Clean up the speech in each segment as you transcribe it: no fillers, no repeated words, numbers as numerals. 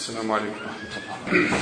السلام عليكم ورحمة الله.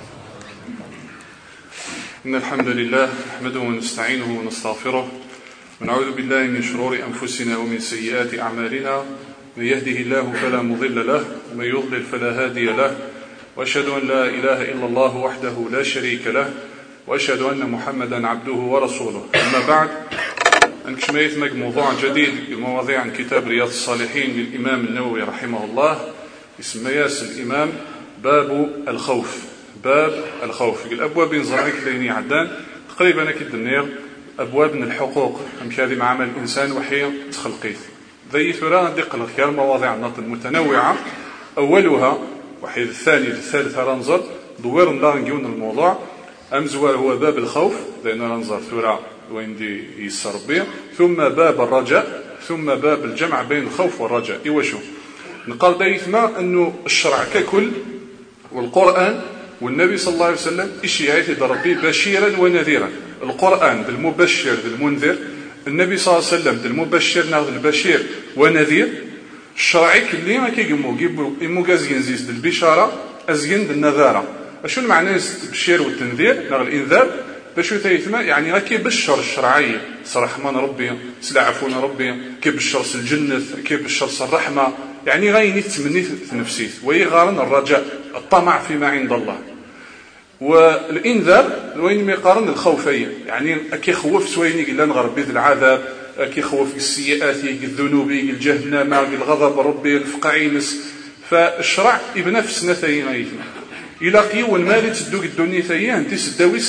إن الحمد لله نحمده ونستعينه ونستغفره ونعوذ بالله من شرور أنفسنا ومن سيئات أعمالنا. من يهده الله فلا مضل له ومن يضلل فلا هادي له، وأشهد أن لا إله إلا الله وحده لا شريك له، وأشهد أن محمدا عبده ورسوله. أما بعد، أنكشميت موضوع جديد المواضيع عن كتاب رياض الصالحين للإمام النووي رحمه الله، اسم ياس الإمام باب الخوف. باب الخوف الأبواب نزرعك ليني عدان تقريبا كدنير أبواب من الحقوق هذه مع عمل الإنسان وحي تخلقيت ذي ثرى دق الخيار مواضيع النط متنوعة. أولها وحيد الثاني الثالث رنزر دوير نجون الموضوع أمزوار هو باب الخوف لأن رنزر ثرى وين دي يسربيه، ثم باب الرجاء، ثم باب الجمع بين الخوف والرجاء. إيوشو نقال دايثما أنه الشرع ككل والقرآن والنبي صلى الله عليه وسلم إشياء ربي بشيرا ونذيرا. القرآن بالمبشر بالمنذر، النبي صلى الله عليه وسلم بالمبشر البشير ونذير. الشرع كلي ما كيجمو جيبو إموجازين زيز بالبشارة أزين بالنذارة. أشو المعنى التبشير والتنذير نغ الإنذار بشو ثيثما يعني غا كيبشر الشرعية صرحمان ربي سلعفون ربي كيبشر الجنة كيبشر الرحمة، يعني غايني تمني نفسيت ويغارن الرجاء الطمع فيما عند الله. والإنذار وين ما يقارن الخوفية، يعني كيخوف سويني قلنا نغربي العذاب، كيخوف السيئات الذنوب الجهنم الغضب ربي الفقعينس. فالشرع بنفس نثين غايتنا إلى قيو المال تدوك الدنيا ثيان انت سداوي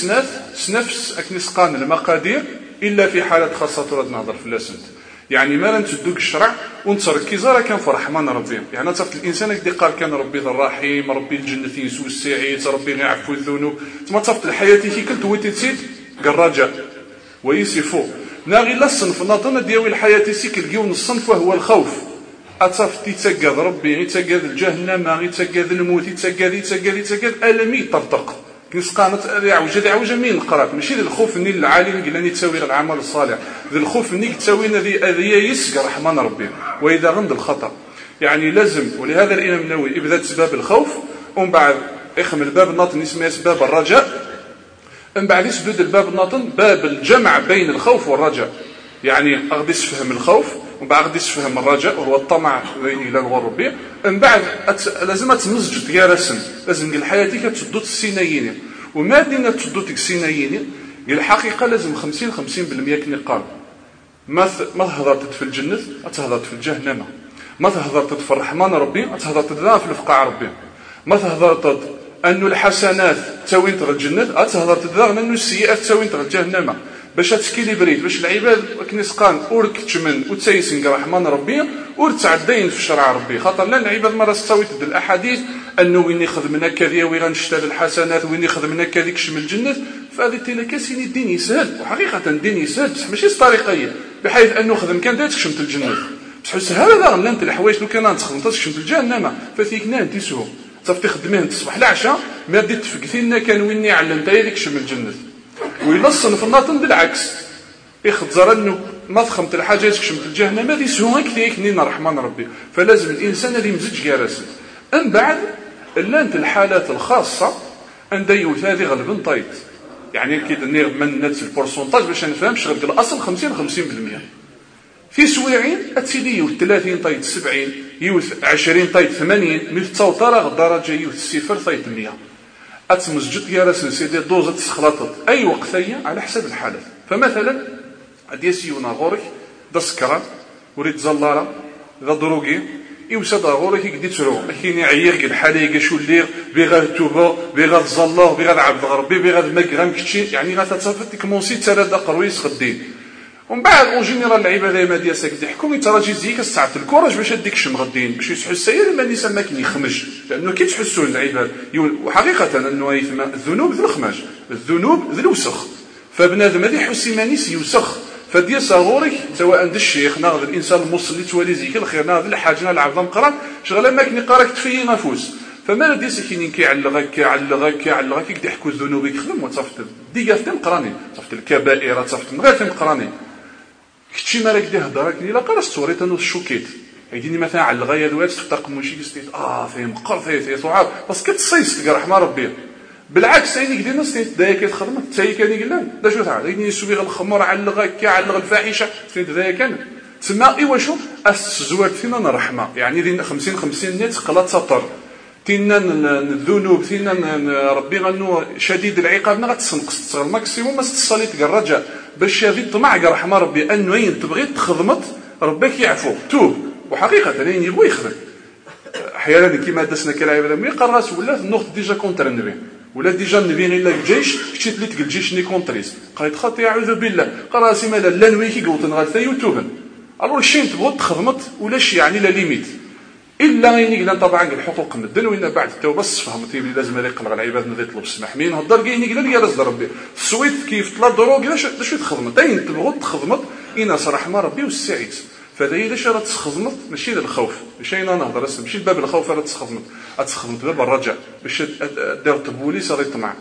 سنفس أكنسقان المقادير إلا في حالة خاصة ترد نهضر في اللاسنت. يعني ما لن تدوك الشرع ونتركز راه كان فرحمان ربي، يعني تصفت الانسان كدي قال كان ربي الرحيم ربي الجنه يسوع السعيد ربي يعفو الذنوب، ثم تصفت الحياه كي كنت ويتسيت الرجاء ويسفو ناغي لا الصنف ناطنه ديال الحياه سيكل كيون الصنف وهو الخوف. اتصفت يتسقى ربي يتسقى الجهنم يتسقى الموت يتسقى المي طرطق كنسقانت عوجه مين قرات ماشي الخوف اني العالم قال لي تساوي العمل الصالح، ذي الخوف انك تساوي ذي اذيه يسقى رحمن ربي واذا غند الخطا. يعني لازم، ولهذا الامام النووي ابدا سباب الخوف ومن بعد اخم الباب الناطن اسمه سباب الرجاء، من بعد يسدد الباب الناطن باب الجمع بين الخوف والرجاء. يعني غادي تفهم الخوف ومن بعد غادي تفهم الرجاء وهو الطمع الى الغربي، من بعد لازم تمزج ديال رسم، لازم ديال حياتك تشدوت السينايين وما دينا تشدوت السينايين ديال الحقيقه لازم 50% كني قال ما هضرت في الجنه تهضرت في الجهنم، ما تهضرت في الرحمن ربي تهضرت في الفقاع ربي، ما تهضرت انه الحسنات تساوي تغ الجنه تهضرت انه السيئات تساوي تغ الجهنم. باش تكيليبريت باش العباد كنسقان اورك تشمن وتسيسن رحمن ربي ورتعدين في شرع ربي، خاطر لا العباد مره تساوي تد الاحاديث انه وين يخدمنا كذا وين غنشتغل الحسنات وين يخدمنا كذا شمل الجنه. فهذه التلكاسين الدين يسهل، وحقيقه الدين يسهل بصح ماشي طريقيه بحيث انه خدم كان دايت شمت الجنه بصح سهل هذا انت الحوايج لو كان تخدم تشمت الجهنم ففيكنا انت سهو صافي تخدمين تصبح العشاء ما بديت تفكثينا كان وين علمت هذيك شمل الجنه. ويلصن في الناطن بالعكس يخزر انه ما تخمت الحاجه تكشمت الجهنم هذه سهوه كثير كنين رحمن ربي. فلازم الانسان اللي يمزج جالس من بعد الا انت الحالات الخاصه ان ديوث هذه غالبا طيط، يعني كي نير من نت البورسونتاج باش نفهم شغل الاصل 50% في سويعين اتسيدي يوث 30 طيط 70 يوث 20 طيط 80 مثل توتر درجه يوث 0 طيط 100 اتمزجت يا راسل سيدي دوزه تخلطت اي وقتيه على حسب الحالة. فمثلا ادي سيونا غورك دا سكران وريد زلاره دا دروغي يوسد غورك يقدي ترو كاين عيير الحاله شو اللي بغا توبه بغا زلار بغا عبد غربي بغا مكرم كتشي، يعني غتصافت كومونسي ترى قرويس خدين ومن بعد اون جينيرال العباده ما ديال ساك يحكم يتراجي زيك الساعه الكوراج باش هديك شم غدين باش يسحو السير ما نسى ما يخمج، لانه كي تحسوا العباد وحقيقه انه يثم الذنوب ذو الخماج الذنوب ذو الوسخ، فبنادم هذا يحس مانيس يوسخ فديال صغورك سواء د الشيخ ناض الانسان المصلي تولي زيك الخير ناض الحاجه العظم قران شغله ما كني قراك تفي نفوس. فما ديال سكينين كيعلغك كي يحكوا الذنوب يخدم وتصفت ديال قراني صفت الكبائر صفت من غير قراني كتشي مالك دي هضرك الا قراش صوريت انه شوكيت يجيني مثلا على الغايه دوات تفتق مشي ستيت فهم قرثي صعاب بس كتصيص تلقى رحمه ربي بالعكس يعني كدير ناس دايا كيتخدم حتى كان يقول لا شو تعال يجيني يسوي الخمر على الغاكي على الفاحشه ستيت دايا كان تسمى ايوا شو الزواج فينا رحمه يعني دينا 50 نيت قلا تسطر تينا الذنوب تينا ربي غنو شديد العقاب غتسنقص تصغر ماكسيموم ما تصلي تلقى الرجاء باش هذه طمع رحمه ربي انه ين تبغي تخدمت ربك يعفو توب وحقيقه يعني يبغي يخدم احيانا كيما دسنا كالعباد ملي قراس ولا النقط ديجا كونتر النبي ولا ديجا النبي غير الجيش كشيت لي تقول الجيش ني كونتريس قالت خاطي اعوذ بالله قراسي مالا لا نوي كي قلت غير يوتيوب الو شي تبغوا تخدمت ولا شي يعني لا ليميت الا غير قلنا طبعا الحقوق مدن وإن بعد التوبه الصفهمتي بلي لازم هذا يقلق العباد نذ يطلب السماح مين هضر كاين قال جالس ربي السويت كيف طلع دروك شو تخدمت اين تبغوا تخدمت اين صراحه ما ربي والسعيد فهذا هي علاش راه تخدمت ماشي للخوف ماشي انا نهضر ماشي باب الخوف راه تخدمت باب الرجاء باش دير البوليس راه يطمع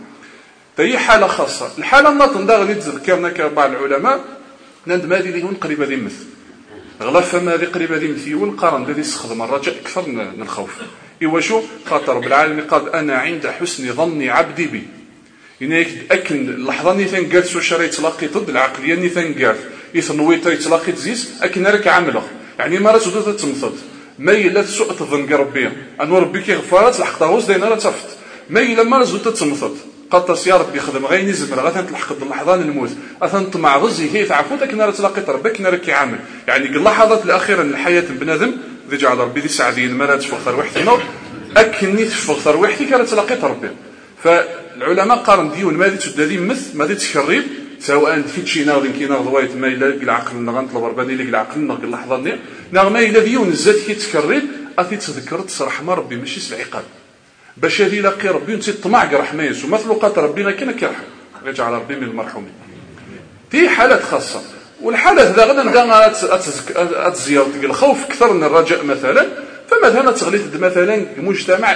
هي حاله خاصه الحاله الناطنده غادي تذكرنا كبعض العلماء نند هذه اللي هون قريبه ذي مثل غلاف فما هذه قريبه ذي مثل والقرن الذي يستخدم الرجاء اكثر من الخوف ايوا شو خاطر رب العالمين قال انا عند حسن ظن عبدي بي هناك اكن اللحظه اللي تنقالت شري تلاقي ضد العقليه اللي تنقالت يثنوي تلاقي تزيز اكن راك عامله يعني ما راش تبدا تمثل ما الا سوء تظن ربي ان ربي كيغفرات لحقتها واش داينا راه تفت ما الا ما راش تمثل قطس يا ربي خدم غير نزمر غا تلحق اللحظه الموت اثنطمع غزي هي تعفو داك نهار تلاقيت ربك نهار كيعامل يعني اللحظات الاخيره من الحياه بنادم ذي جعل ربي ذي سعدين ما تفخر وحدنا اكني تفخر وحدي كانت تلاقيت ربي فالعلماء قارن ديون ما تدادي مثل ما تكريب سواء في شي ناض كينا ضويت ما الا العقل نغنطلب رباني اللي العقل نغ اللحظه دي ما الا ديون زاد كي تكريب اثي تذكرت صراحه ما ربي ماشي العقاب باش هذه لاقي ربي انت طمع رحمه يسوع مخلوقات ربنا كان كيرحم يجعل ربي من المرحومين دي حالات خاصه والحاله هذا غدا اتزيار الخوف اكثر من الرجاء مثلا فمثلا تغليت مثلا مجتمع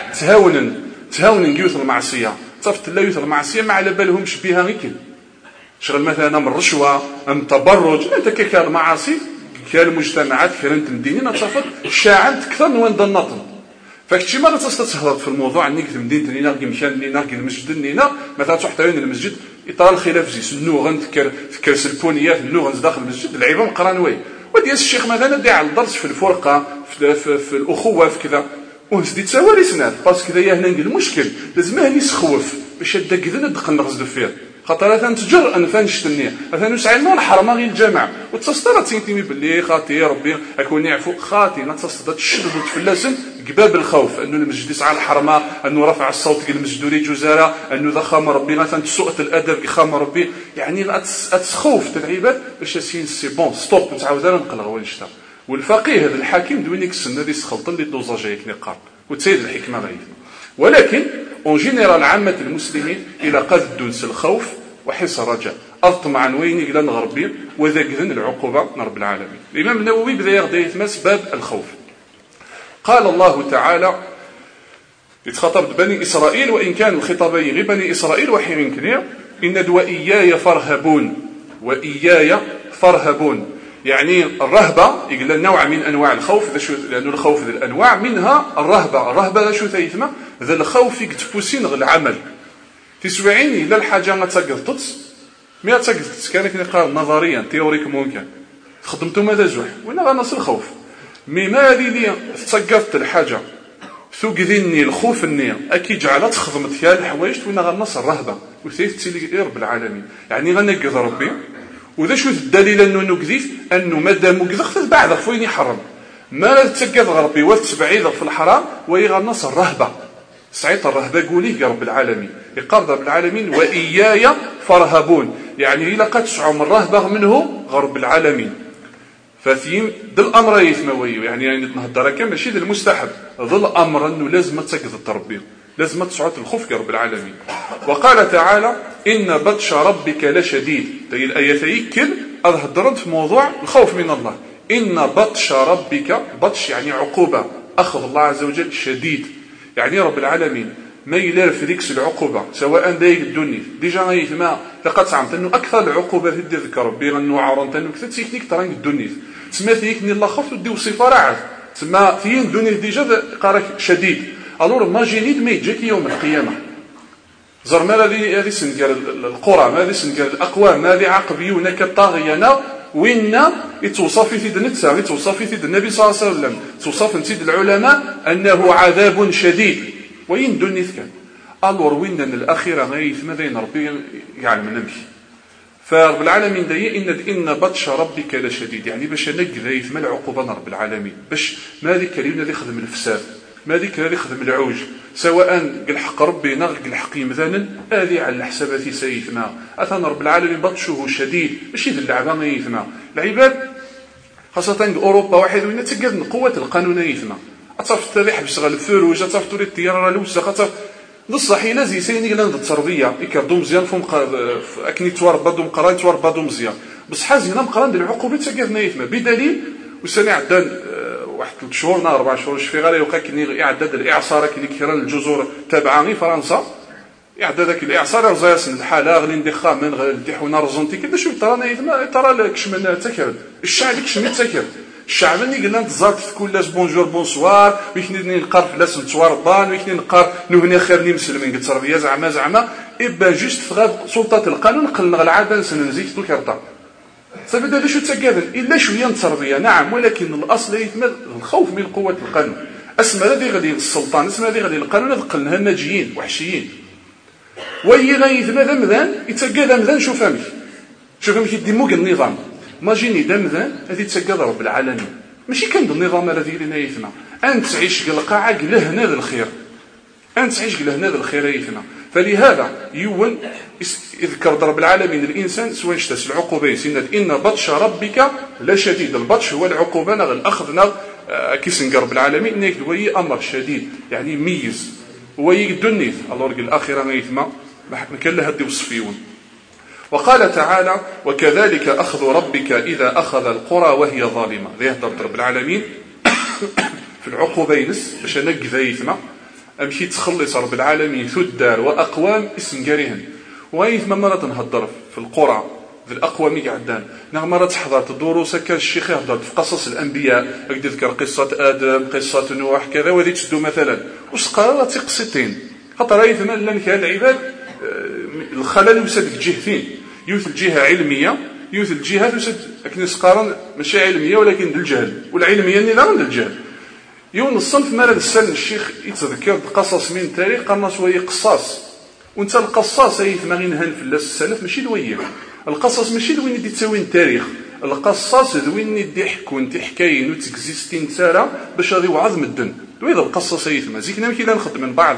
تهاون كيوث المعصيه صافت لا يوث المعصيه ما على بالهمش بها غير شغل مثلا من الرشوه من تبرج انت كالمعاصي كالمجتمعات كانت مدينين تصافت شاعت اكثر من وين النطن فكتشي ما تستهضر في الموضوع انك مدينه لينا مشان لينا المسجد لينا مثلا تروح تاين المسجد اطار الخلاف زي سنو غنتكر فكر سلبونيات النوغنز داخل المسجد العيبه مقرانوي ودي الشيخ مثلا دي على الدرس في الفرقه في الاخوه في كذا ونسدي تساوي سناد باسكو كذا هنا المشكل لازم هني يسخوف باش داك ذا ندخل نغزل فيه خاطر انا تجر ان فنشتني انا نسعى لنا الحرمه غير الجامع وتصدر تنتمي باللي خاطي ربي اكون يعفو خاطي نتصدر تشدد وتفلسن قباب الخوف انه المسجد يسعى الحرمه انه رفع الصوت قال المسجد جزاره انه ذا خام ربي مثلا سوء الادب يخام ربي يعني اتسخوف تلعيبات باش سين سي بون ستوب تعاود نقلغ ونشتا والفقيه هذا الحاكم دوينيك السنه دي سخلط اللي دوزاج هيك نقار وتسيد الحكمه غير ولكن اون جينيرال عامه المسلمين الى قد دونس الخوف وحس الرجاء اطمع وين الى الغربي وذاك ذن العقوبه من رب العالمين الامام النووي بدا يغدا يتمس باب الخوف قال الله تعالى يتخاطب بني اسرائيل وان كان الخطابين غير بني اسرائيل وحي كنير ان واياي فرهبون يعني الرهبه يقول نوع من انواع الخوف لانه الخوف ذي الانواع منها الرهبه شو ثيثما ذا الخوف يكتفوسين غير العمل تسوعين الى الحاجه ما تقدت ما تقدت كان كنقال نظريا تيوريك ممكن خدمتو ماذا زوح وانا غنص الخوف مالي لي تقدت الحاجه ثوق ذني الخوف النيه اكيد جعلت خدمت فيها الحوايج وانا غنص الرهبه وثيث لي رب العالمين يعني غنقذ ربي وذا شو الدليل انه نكذف انه مادام كذخت بعد فين يحرم ما تسقط ربي وتبعيد في الحرام ويغنص الرهبه سعيت الرهبه قولي يا رب العالمين يقرض رب العالمين واياي فرهبون يعني الا قد تسعوا من الرهبه منه غرب العالمين فثيم ذا الامر يثموي يعني نهضر كان ماشي ذا المستحب ذا الامر انه لازم تسقط التربيه لازم تسعى الخوف يا رب العالمين وقال تعالى ان بطش ربك لشديد هي الايه كل هضرت في موضوع الخوف من الله ان بطش ربك بطش يعني عقوبه اخذ الله عز وجل شديد يعني رب العالمين ما يلار في ذيك العقوبه سواء دايق الدنيا ديجا غيثما لقد زعمت انه اكثر العقوبه في ذكر ربي انه عرنت انه كثر تكنيك ترى الدنيا سمات يكني الله خفت ودي وصفه راه تما تيين دوني ديجا قارك شديد. الور ماجينيد ما يجيك يوم القيامه زرما هذه سنقال القرى هذه سنقال الاقوام هذه عقبيون كطاغينا وين يتوصف في سيد نتسا يتوصف في سيد النبي صلى الله عليه وسلم توصف سيد العلماء انه عذاب شديد وين دوني ذكر الور وين الاخيره غيث ماذا ربي يعلم نمشي. فرب العالمين داي ان بطش ربك لشديد يعني باش نقذ ما العقوبه رب العالمين باش ما ذيك اللي يخدم الفساد ما ذيك اللي يخدم العوج سواء الحق ربي نغ الحق مثلا هذه على حساباتي سيثما اثنا رب العالمين بطشه شديد ماشي ذي اللعبه ما يثما العباد خاصه اوروبا واحد وين تقاد من قوه القانون يثما اتصف تريح باش تغلب الفروج اتصف توري الطياره الوسخه اتصف بصح الا زي سيني قال التربيه يكردو مزيان فهم اكني تواربدو مقران تواربدو مزيان بصح زينه مقران العقوبه تقادنا يثما بدليل وسني عدان واحد 3 شهور 4 شهور شفي غير يوقع كني اعداد الاعصار كني كيران الجزر تابعه غير فرنسا اعداد ذاك الاعصار رزاس الحاله غلي ندخا من الدحونه رزونتي كذا شوف ترى لك شمن تكر الشعب كشمي تكر الشعب اللي قلنا تزارت في كل لاس بونجور بونسوار ويكني نقار في لاس نتواربان ويكني نقار نهني خيرني مسلمين قلت تربيه زعما ابا جوست فغاد سلطه القانون قلنا العاده نزيد تو كرطه صافي هذا شو تكاذن الا شويه تربيه نعم ولكن الاصل يتمد الخوف من قوه القانون اسمى هذه غادي السلطان اسمى هذه غادي القانون قلناها الناجيين وحشيين وي غايث ماذا مذان يتكاذ مذان شوف فهمك يديموك النظام ماجيني دمذان هذه تسقط رب العالمين ماشي كان النظام الذي لنا يثنى انت تعيش القاعه لهنا الخير انت تعيش لهنا الخير يثنى. فلهذا يون يذكر رب العالمين الانسان سواء اشتس العقوبه سنة ان بطش ربك لشديد. البطش هو العقوبه الاخذنا كيسن رب العالمين انك دوي امر شديد يعني ميز ويدني الله رجل الاخره ما يثما ما كان لها دي وصفيون. وقال تعالى وكذلك أخذ ربك إذا أخذ القرى وهي ظالمة. ذي يهدر رب العالمين في العقوبينس باش نقذ يثما أمشي تخلص رب العالمين ثدار وأقوام اسم قريهن ويثما مرة نهدر في القرى في الأقوام قعدان مرة حضرت الدروس كان الشيخ يهدر في قصص الأنبياء يذكر قصة آدم قصة نوح كذا وذي تشدو مثلا وسقارات قصتين خاطر يثما لأن كان العباد الخلل يوسد جهتين يوث الجهه علميه يوث الجهه يوسد لكن سقارن ماشي علميه ولكن بالجهل والعلميه نظام الجهل يون الصنف مال السن الشيخ يتذكر قصص من التاريخ قرنا شويه قصاص وانت القصاص ايث ما غينهن في السلف ماشي دويه القصص ماشي دوين دي تسوي التاريخ القصاص دوين يدي حكون تحكاين وتكزيستين ساره باش غادي يوعظ مدن دويض القصص ايث ما زيكنا كي نخدم من بعض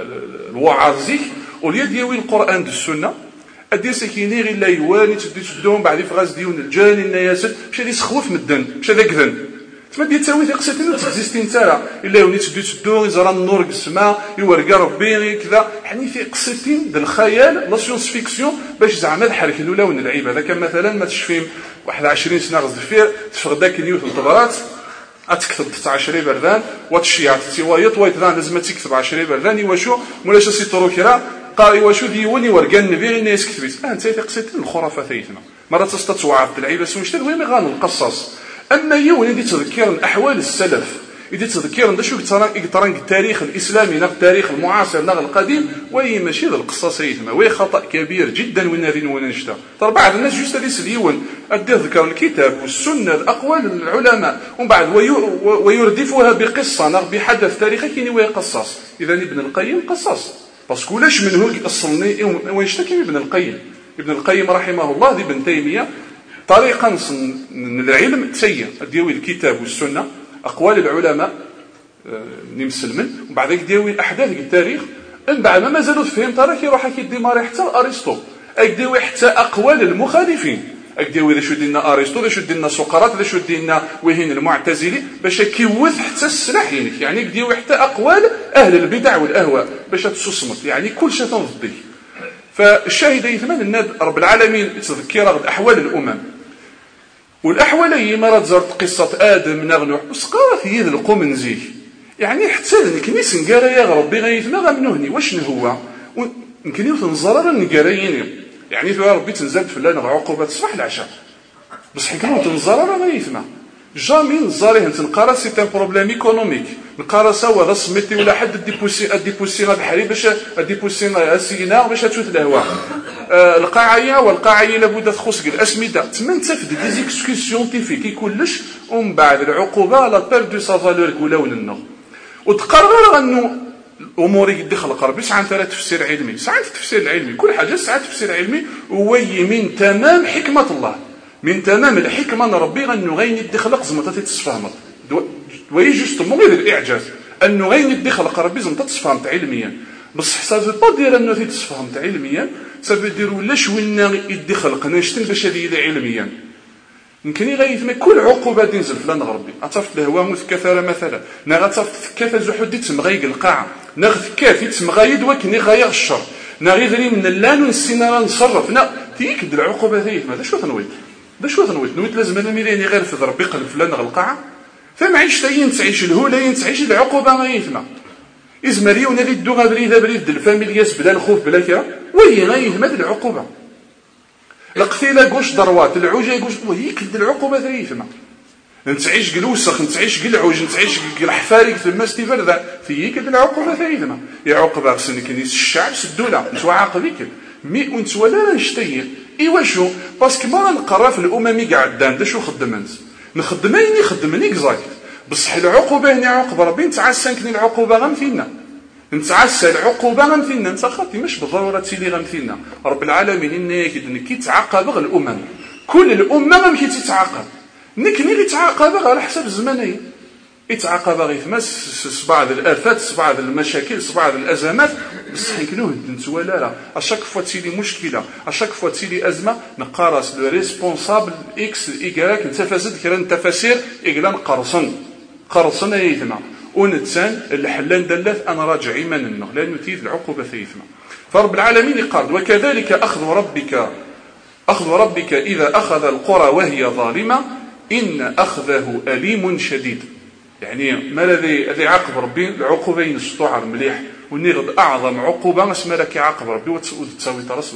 الوعظ زيك واليد ديال القران والسنه ادي سكيني غير لا يواني تدوم بعد فغاز ديون الجاني النياسات باش غادي يسخوف مدن باش هذا كذن تما دي تساوي قصتين وتكزيستين ساره الا وني تدو يزرى النور السماء يورقى ربي كذا يعني في قصتين ديال الخيال لا سيونس فيكسيون باش زعما الحرك الاولى ونلعب هذا كان مثلا ما تشفيم واحد 20 سنه غز دفير تفرض داك نيوت الطبرات اتكتب 19 بردان وتشيعت تيوايط ويتذان لازم تكتب 10 بردان واشو مولاش سيطرو كرا قاري واشو ديوني ورقان النبي الناس كتبت انت قصتين الخرافه ثيثنا مره تستوعب اللعيبه سمشتي وين غان القصص اما يوني دي تذكر احوال السلف يدي تذكر دا شو ترى التاريخ الاسلامي نغ التاريخ المعاصر نغ القديم وي ماشي ذا القصص يثما وي خطا كبير جدا وين هذين ونشتا ترى بعض الناس جوست هذه سليون ادي ذكر الكتاب والسنه الاقوال العلماء ومن بعد ويردفها بقصه نغ بحدث تاريخي كيني وي قصص اذا ابن القيم قصص باسكو لاش منه اصلني ويشتكي ابن القيم ابن القيم رحمه الله ذي ابن تيميه طريقا من العلم سيء ديوي الكتاب والسنه اقوال العلماء نمسلمن ومن بعد ديوي احداث التاريخ من بعد ما زالوا فهم ترى كيروح كيديماري حتى ارسطو اكديوي حتى اقوال المخالفين اكديوي ذا شو دينا ارسطو ذا شو دينا سقراط ذا شو دينا وهين المعتزلي باش كيوث حتى السلاحين يعني اكديوي حتى اقوال اهل البدع والاهواء باش تصمت يعني كل شيء تنضي. فالشاهد يثمن ان رب العالمين يتذكر احوال الامم والاحوال هي مرات زرت قصه ادم نغنوح وسقارت هي القوم نزيه يعني حتى الكنيس نقرا يا ربي غيثما غمنوهني واش هو يمكن يتنزرر نقرايين يعني في ربي تنزلت في الليل عقوبه الصباح العشاء بصح كانوا تنزرر غيثما جامي نزاريه نقرا سي ان بروبليم ايكونوميك نقرا سوا هذا سميتي ولا حد ديبوسي هذا الحريب باش ديبوسي السينا باش تشوت الهواء القاعيه والقاعيه لابد تخص الاسمده تما انت في دي زيكسكيوز سيونتيفيك كلش ومن بعد العقوبه لا بير دو سا فالور ولا لنا وتقرر انه امور يدخل قربي ساعات تفسير علمي ساعات التفسير العلمي كل حاجه ساعات تفسير علمي هو من تمام حكمه الله من تمام الحكمه ربي انه غين يدخل زعما تتفهم وي جوستومون غير الاعجاز انه غين يدخل قربي زعما تتفهم علميا بصح سا فو با دير انه تتفهم علميا سا فو دير ولا شوينا يدخل قناشتن باش هذه علميا يمكن غيثما كل عقوبه تنزل فلان غربي عطفت الهواء مثكثره مثلا غتصفت كيف زحودي تمغيق القاعه ناخذ كافي تمغايد وكني غايغ الشر نغيذري من اللان ونسينا نصرف تيك العقوبه ذي ماذا شو تنويت لازم انا ميريني غير في ربي قلب فلان القاعه فما عيش تاين تعيش الهوله تعيش العقوبه ما يثما ازمريو نادي الدوغا بريد الفاميلياس بلا الخوف بلا كذا وهي غايثما العقوبه القتيله قوش ضروات العوجه قوش وهي كد العقوبه ذي يثما نتعيش قلوسخ نتعيش قلعوج نتعيش قلحفارق في المستيفر ذا في كد العقوبه ثايثنا يا عقوبه خصني كنيس الشعب سدوله نتوا عاقبيك مي ونت ولا نشتي ايوا شو باسكو ما نقرا في الاممي قاعدان دا شو خدمت نخدميني خدمني كزاك بصح العقوبه هنا عقوبه ربي نتعسى كني العقوبه غمثينا نتعسى العقوبه غمثينا انت خاطي مش بالضروره تيلي غمثينا رب العالمين انك كي تعاقب الامم كل الامه ما كي تتعاقب نكني اللي تعاقب على حسب الزمنيه يتعاقب غير مس بعض الافات بعض المشاكل بعض الازمات بصح يكونوا انت ولا لا اشاك فوا تيلي مشكله اشاك فوا تيلي ازمه نقارس لو ريسبونسابل اكس ايكراك انت فاسد كرا تفاسير اقلان قرصن يثما ونتسان الحلان دلات انا راجع ايماننا لانه تيذ العقوبه ثيثما فرب العالمين قال وكذلك اخذ ربك اذا اخذ القرى وهي ظالمه إن أخذه أليم شديد يعني ما الذي عاقب ربي العقوبين السطوع مليح ونغض أعظم عقوبة اسمها لك يعاقب ربي وتساوي طرس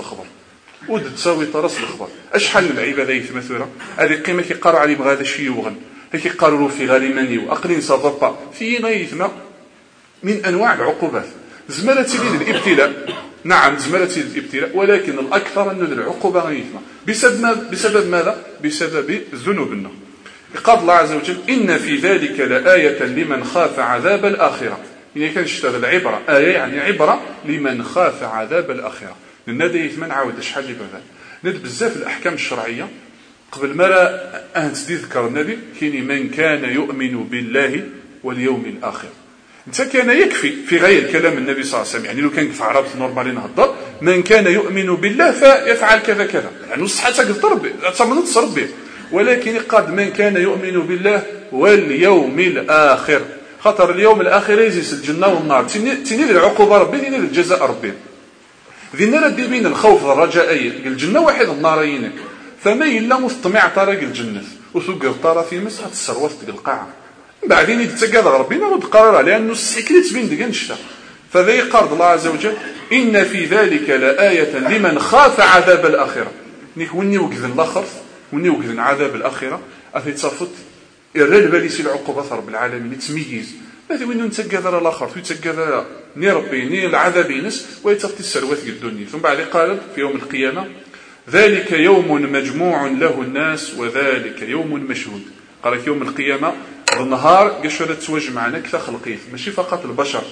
الخبر أشحال من العبادة يتمثلها هذه قيمة كيقاروا علي بغاذا الشيء يوغن كيقاروا في غالماني وأقلين صدفة في غيثما من أنواع العقوبات زمالة تليد الابتلاء نعم زمالة الابتلاء ولكن الأكثر أن العقوبة غيثما بسبب ماذا؟ بسبب ذنوبنا قال الله عز وجل إن في ذلك لآية لمن خاف عذاب الآخرة يعني كان يشتغل العبرة آية يعني عبرة لمن خاف عذاب الآخرة لأن يثمن عاود شحال بذلك ند بزاف الأحكام الشرعية قبل ما تذكر النبي كاين من كان يؤمن بالله واليوم الآخر انت كان يكفي في غير كلام النبي صلى الله عليه وسلم يعني لو كان في عرب نورمالين هضر من كان يؤمن بالله فيفعل كذا كذا يعني صحتك تضرب تصمم تصرف به ولكن قد من كان يؤمن بالله واليوم الآخر خطر اليوم الآخر يزيس الجنة والنار تنير العقوبة ربي تنير الجزاء ربي ذينا ردي بين الخوف والرجاء الجنة واحد النار ينك فما إلا مستمع طريق الجنة وثقر طرف في مسحة السروات القاعة بعدين يتسقى ربنا وتقرر لأنه السكريت بين دقان الشتاء فذا يقرض الله عز وجل إن في ذلك لآية لمن خاف عذاب الآخرة نيك وني وقذن الآخر وني وقذن عذاب الآخرة أثي تصفت الرلبة ليس العقوبة رب العالمين يتميز هذا وين نتسقى الآخر ويتسقى ني ربي ني العذاب ينس ويتفت السروات الدنيا ثم بعد قال في يوم القيامة ذلك يوم مجموع له الناس وذلك يوم مشهود قال لك يوم القيامة النهار قشرة تواجه معنا كذا خلقيه ماشي فقط البشر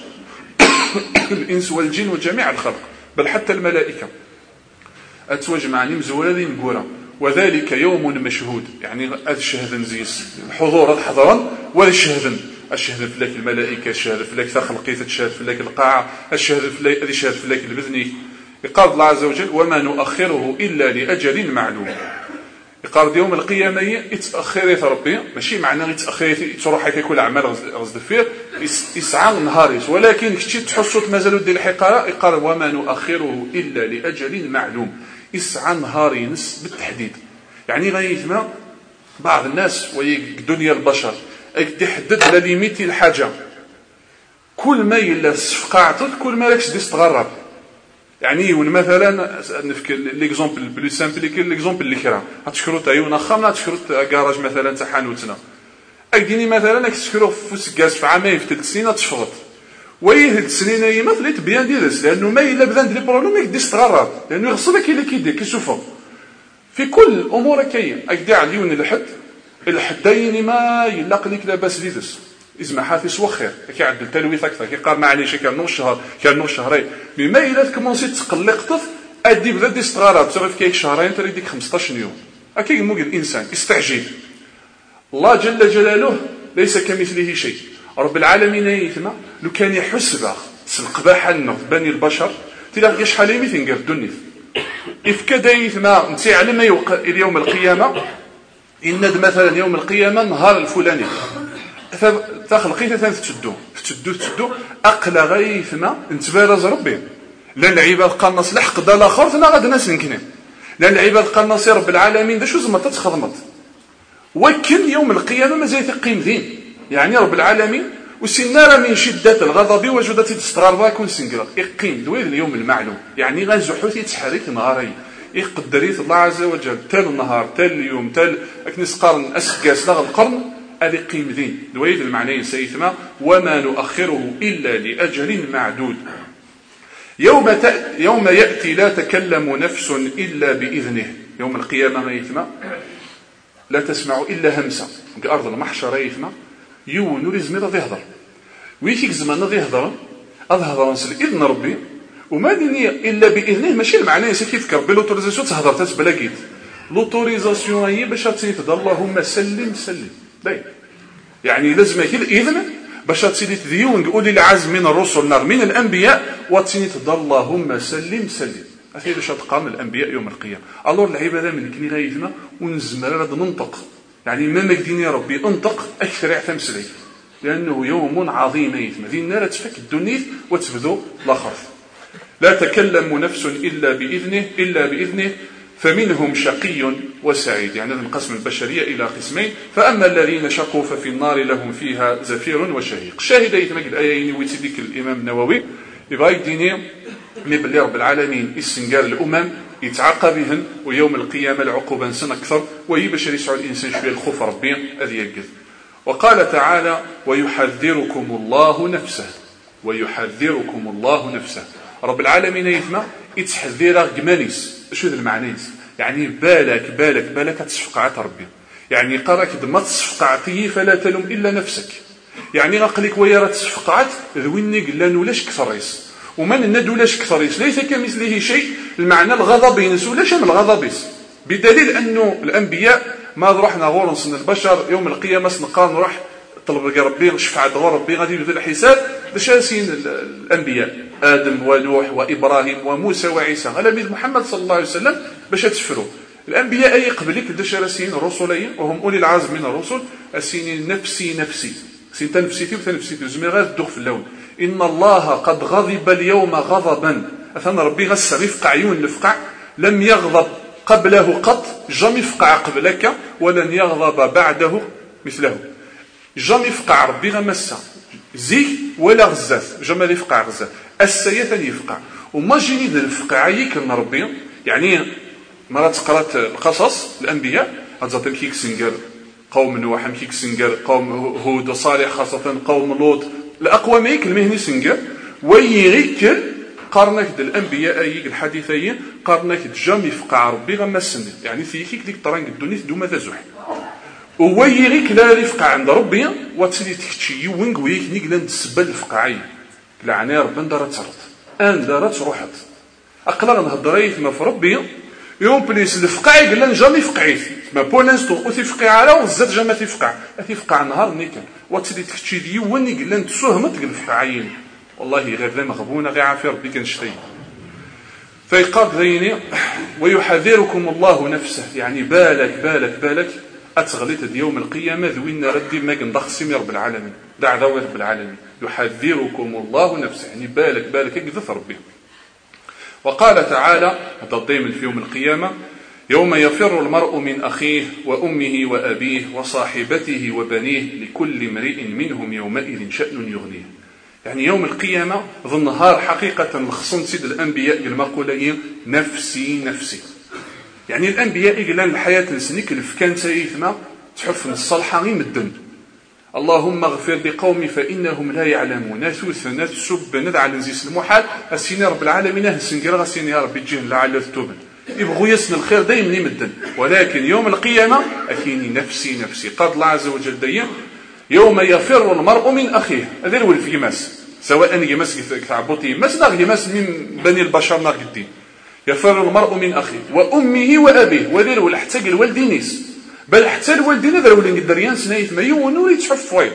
الإنس والجن وجميع الخلق بل حتى الملائكة أتواجه معني مزولة ذي نقورة وذلك يوم مشهود يعني هذا الشهد نزيس الحضور الحضرا ولا الشهد فلاك الملائكة الشهد فلاك ذا خلقيه الشهد فلاك القاعة الشهد فلاك البذني يقال الله عز وجل وما نؤخره إلا لأجل معلوم يقال يوم القيامة يتأخر ربي ماشي معنى يتأخر تروح هيك كل أعمال غزد فيه يسعى نهاريس ولكن كشي تحسوا مازالوا ديال الحقارة يقال وما نؤخره إلا لأجل معلوم يسعى نهارينس بالتحديد يعني غيثما بعض الناس ويقدنيا البشر يحدد لا ليميتي الحاجة كل ما يلا سفقاعتك كل ما راكش تستغرب يعني مثلا نفكر ليكزومبل بلو سامبل ليكزومبل اللي كرا تشكروا تايونا خامنا تشكروا كراج مثلا تاع حانوتنا اكديني مثلا كتسكرو في سكاس في عامين في 3 سنين تشفرط ويه هاد السنين هي ما طليت بيان ديالس لانه ما الا بدا ندير بروبليم ما يديش تغرض لانه يغصبك اللي كيدير كيشوفه في كل الامور كاين اكدا اليون الحد دايني ما يلاق لك لاباس ليدس اسمع حافظ وخير كيعدل تلويث اكثر كيقال معليش كان شهر كان شهرين مما الا تكمونسي تقلق طف ادي بدا دي استغراب تعرف كاين شهرين تري ديك 15 يوم اكيد مو الانسان يستعجل الله جل جلاله ليس كمثله شيء رب العالمين يثما لو كان يحسب القباحه لنا بني البشر تلاقي شحال يمثل نقر الدنيا إفكدا يثما انت على ما يوقع اليوم القيامه ان مثلا يوم القيامه نهار الفلاني تخلقيته تشدو اقل غيثما نتبارز ربي لان العباد قنص لحق دا الاخر ثنا غاد ناس نكنين لان العباد قنص رب العالمين دا شو زمت تخدمت وكل يوم القيامه ما زي تقيم ذين يعني رب العالمين وسنارا من شده الغضب وجدت تستغرب كون سنجر يقيم دويل اليوم المعلوم يعني غنزحوث يتحرك نهاري يقدريت الله عز وجل تال النهار تال اليوم تال اكنس قرن اسكاس لغ القرن هذه قيم ذين دويل المعنى سيثما وما نؤخره الا لاجل معدود يوم ياتي لا تكلم نفس الا باذنه يوم القيامه ما يثما لا تسمع الا همسه كارض المحشر يثما يونو لازم يهضر ويشيك زمان غادي يهضر اظهر نسل اذن ربي وما ديني الا باذنه ماشي المعنى كيف كربي لوتوريزاسيون تهضر تتبلا كيت لوتوريزاسيون هي باش تيتهضر اللهم سلم باين يعني لازم كي الاذن باش تسيدي تديون اولي العزم من الرسل نار من الانبياء وتسيني تهضر اللهم سلم هذه باش تقام الانبياء يوم القيامه الور العباده من كني غايتنا ونزمر هذا ننطق يعني ما مكديني ربي انطق اكثر اعتمسلي لانه يوم عظيم يثم ذي النار تفك الدنيا وتبدو الاخر لا تكلم نفس الا باذنه فمنهم شقي وسعيد يعني نقسم البشريه الى قسمين فاما الذين شقوا ففي النار لهم فيها زفير وشهيق شاهد يثم الايين ويتديك الامام النووي يبغى يديني بلي رب العالمين استنقال الامم يتعاقبهن ويوم القيامه العقوبه سنه اكثر وهي باش يسعى الانسان شويه الخوف ربي هذه يقذ وقال تعالى ويحذركم الله نفسه رب العالمين يثما يتحذر قمانيس شو ذا المعنيس يعني بالك تشفقعت ربي يعني قراك ما تصفقعتي فلا تلوم الا نفسك يعني غقلك ويا تشفقعت ذويني قلا نولاش كثريس ومن ندولاش كثريس ليس كمثله شيء المعنى الغضب ينسولا شام الغضب بدليل انه الانبياء ما رحنا غورنس البشر يوم القيامه سنقال نروح طلب ربي شفاعه ربي غادي يبدا الحساب باش سين الانبياء ادم ونوح وابراهيم وموسى وعيسى على ميل محمد صلى الله عليه وسلم باش تفروا الانبياء اي قبلك باش راسين الرسلين وهم اولي العزم من الرسل اسين نفسي سين تنفسيتي وتنفسيتي زميغات الدخ في اللون ان الله قد غضب اليوم غضبا اثنى ربي غسر يفقع عيون الفقع لم يغضب قبله قط جم يفقع قبلك ولن يغضب بعده مثله جم يفقع ربي غمسا زي ولا غزاف جم يفقع غزاف السيئة يفقع وما جيني ذا الفقع يكن ربي يعني مرات قرات القصص الانبياء هذا كيك سنجر قوم نوح كيك سنجر قوم هود صالح خاصة قوم لوط الاقوام يكل مهني سنجر ويغيكل قارنك الانبياء اي الحديثين قارنك جام يفقع ربي غما السن يعني في كيك طرنق الدنيا دوما تزح ويغيك لا يفقع عند ربي وتسلي تكتشي وينغ ويك نيك تسبل الفقعي لعني ربي دارت صرت ان دارت روحت اقلا نهضريت ما في ربي يوم بليس الفقعي قال لنا جامي فقعيت ما بو لانستو او تيفقع على وزاد جامي تيفقع نهار نيكن وتسلي تكتشي دي وينغ قال لنا تسهمت الفقعيين والله غير ذا مغبونه غير عافيه ربي كنشتي فيقال ذيني ويحذركم الله نفسه يعني بالك اتغليت يوم القيامه ذوين ردي ما كندخسم رب العالمين دع رب العالمين يحذركم الله نفسه يعني بالك يقذف ربي وقال تعالى هذا ضيم في يوم القيامه يوم يفر المرء من اخيه وامه وابيه وصاحبته وبنيه لكل امرئ منهم يومئذ شأن يغنيه يعني يوم القيامة ذو النهار حقيقة الخصوم سيد الأنبياء المقولين نفسي يعني الأنبياء إقلان الحياة نسنيك الفكان سيثما تحف من الصالحة غير مدن اللهم اغفر لقومي فإنهم لا يعلمون. نثوث نتسب ندعى لنزيس المحال السيني رب العالمين هسنقر غسيني يا ربي تجيه لعل تتوبن يبغوا يسن الخير دايما يمدن. ولكن يوم القيامة أكيني نفسي نفسي قال الله عز وجل دايما يوم يفر المرء من أخيه. هذا هو الفيماس سواء يمس تعبطي يمس ناغ يمس من بني البشر ناغ الدين. يفر المرء من أخيه وأمه وأبيه وذير ولا حتى الوالدينيس بل حتى الوالدين ذا ولين الدريان سنايت ما يونوا يتحف فويت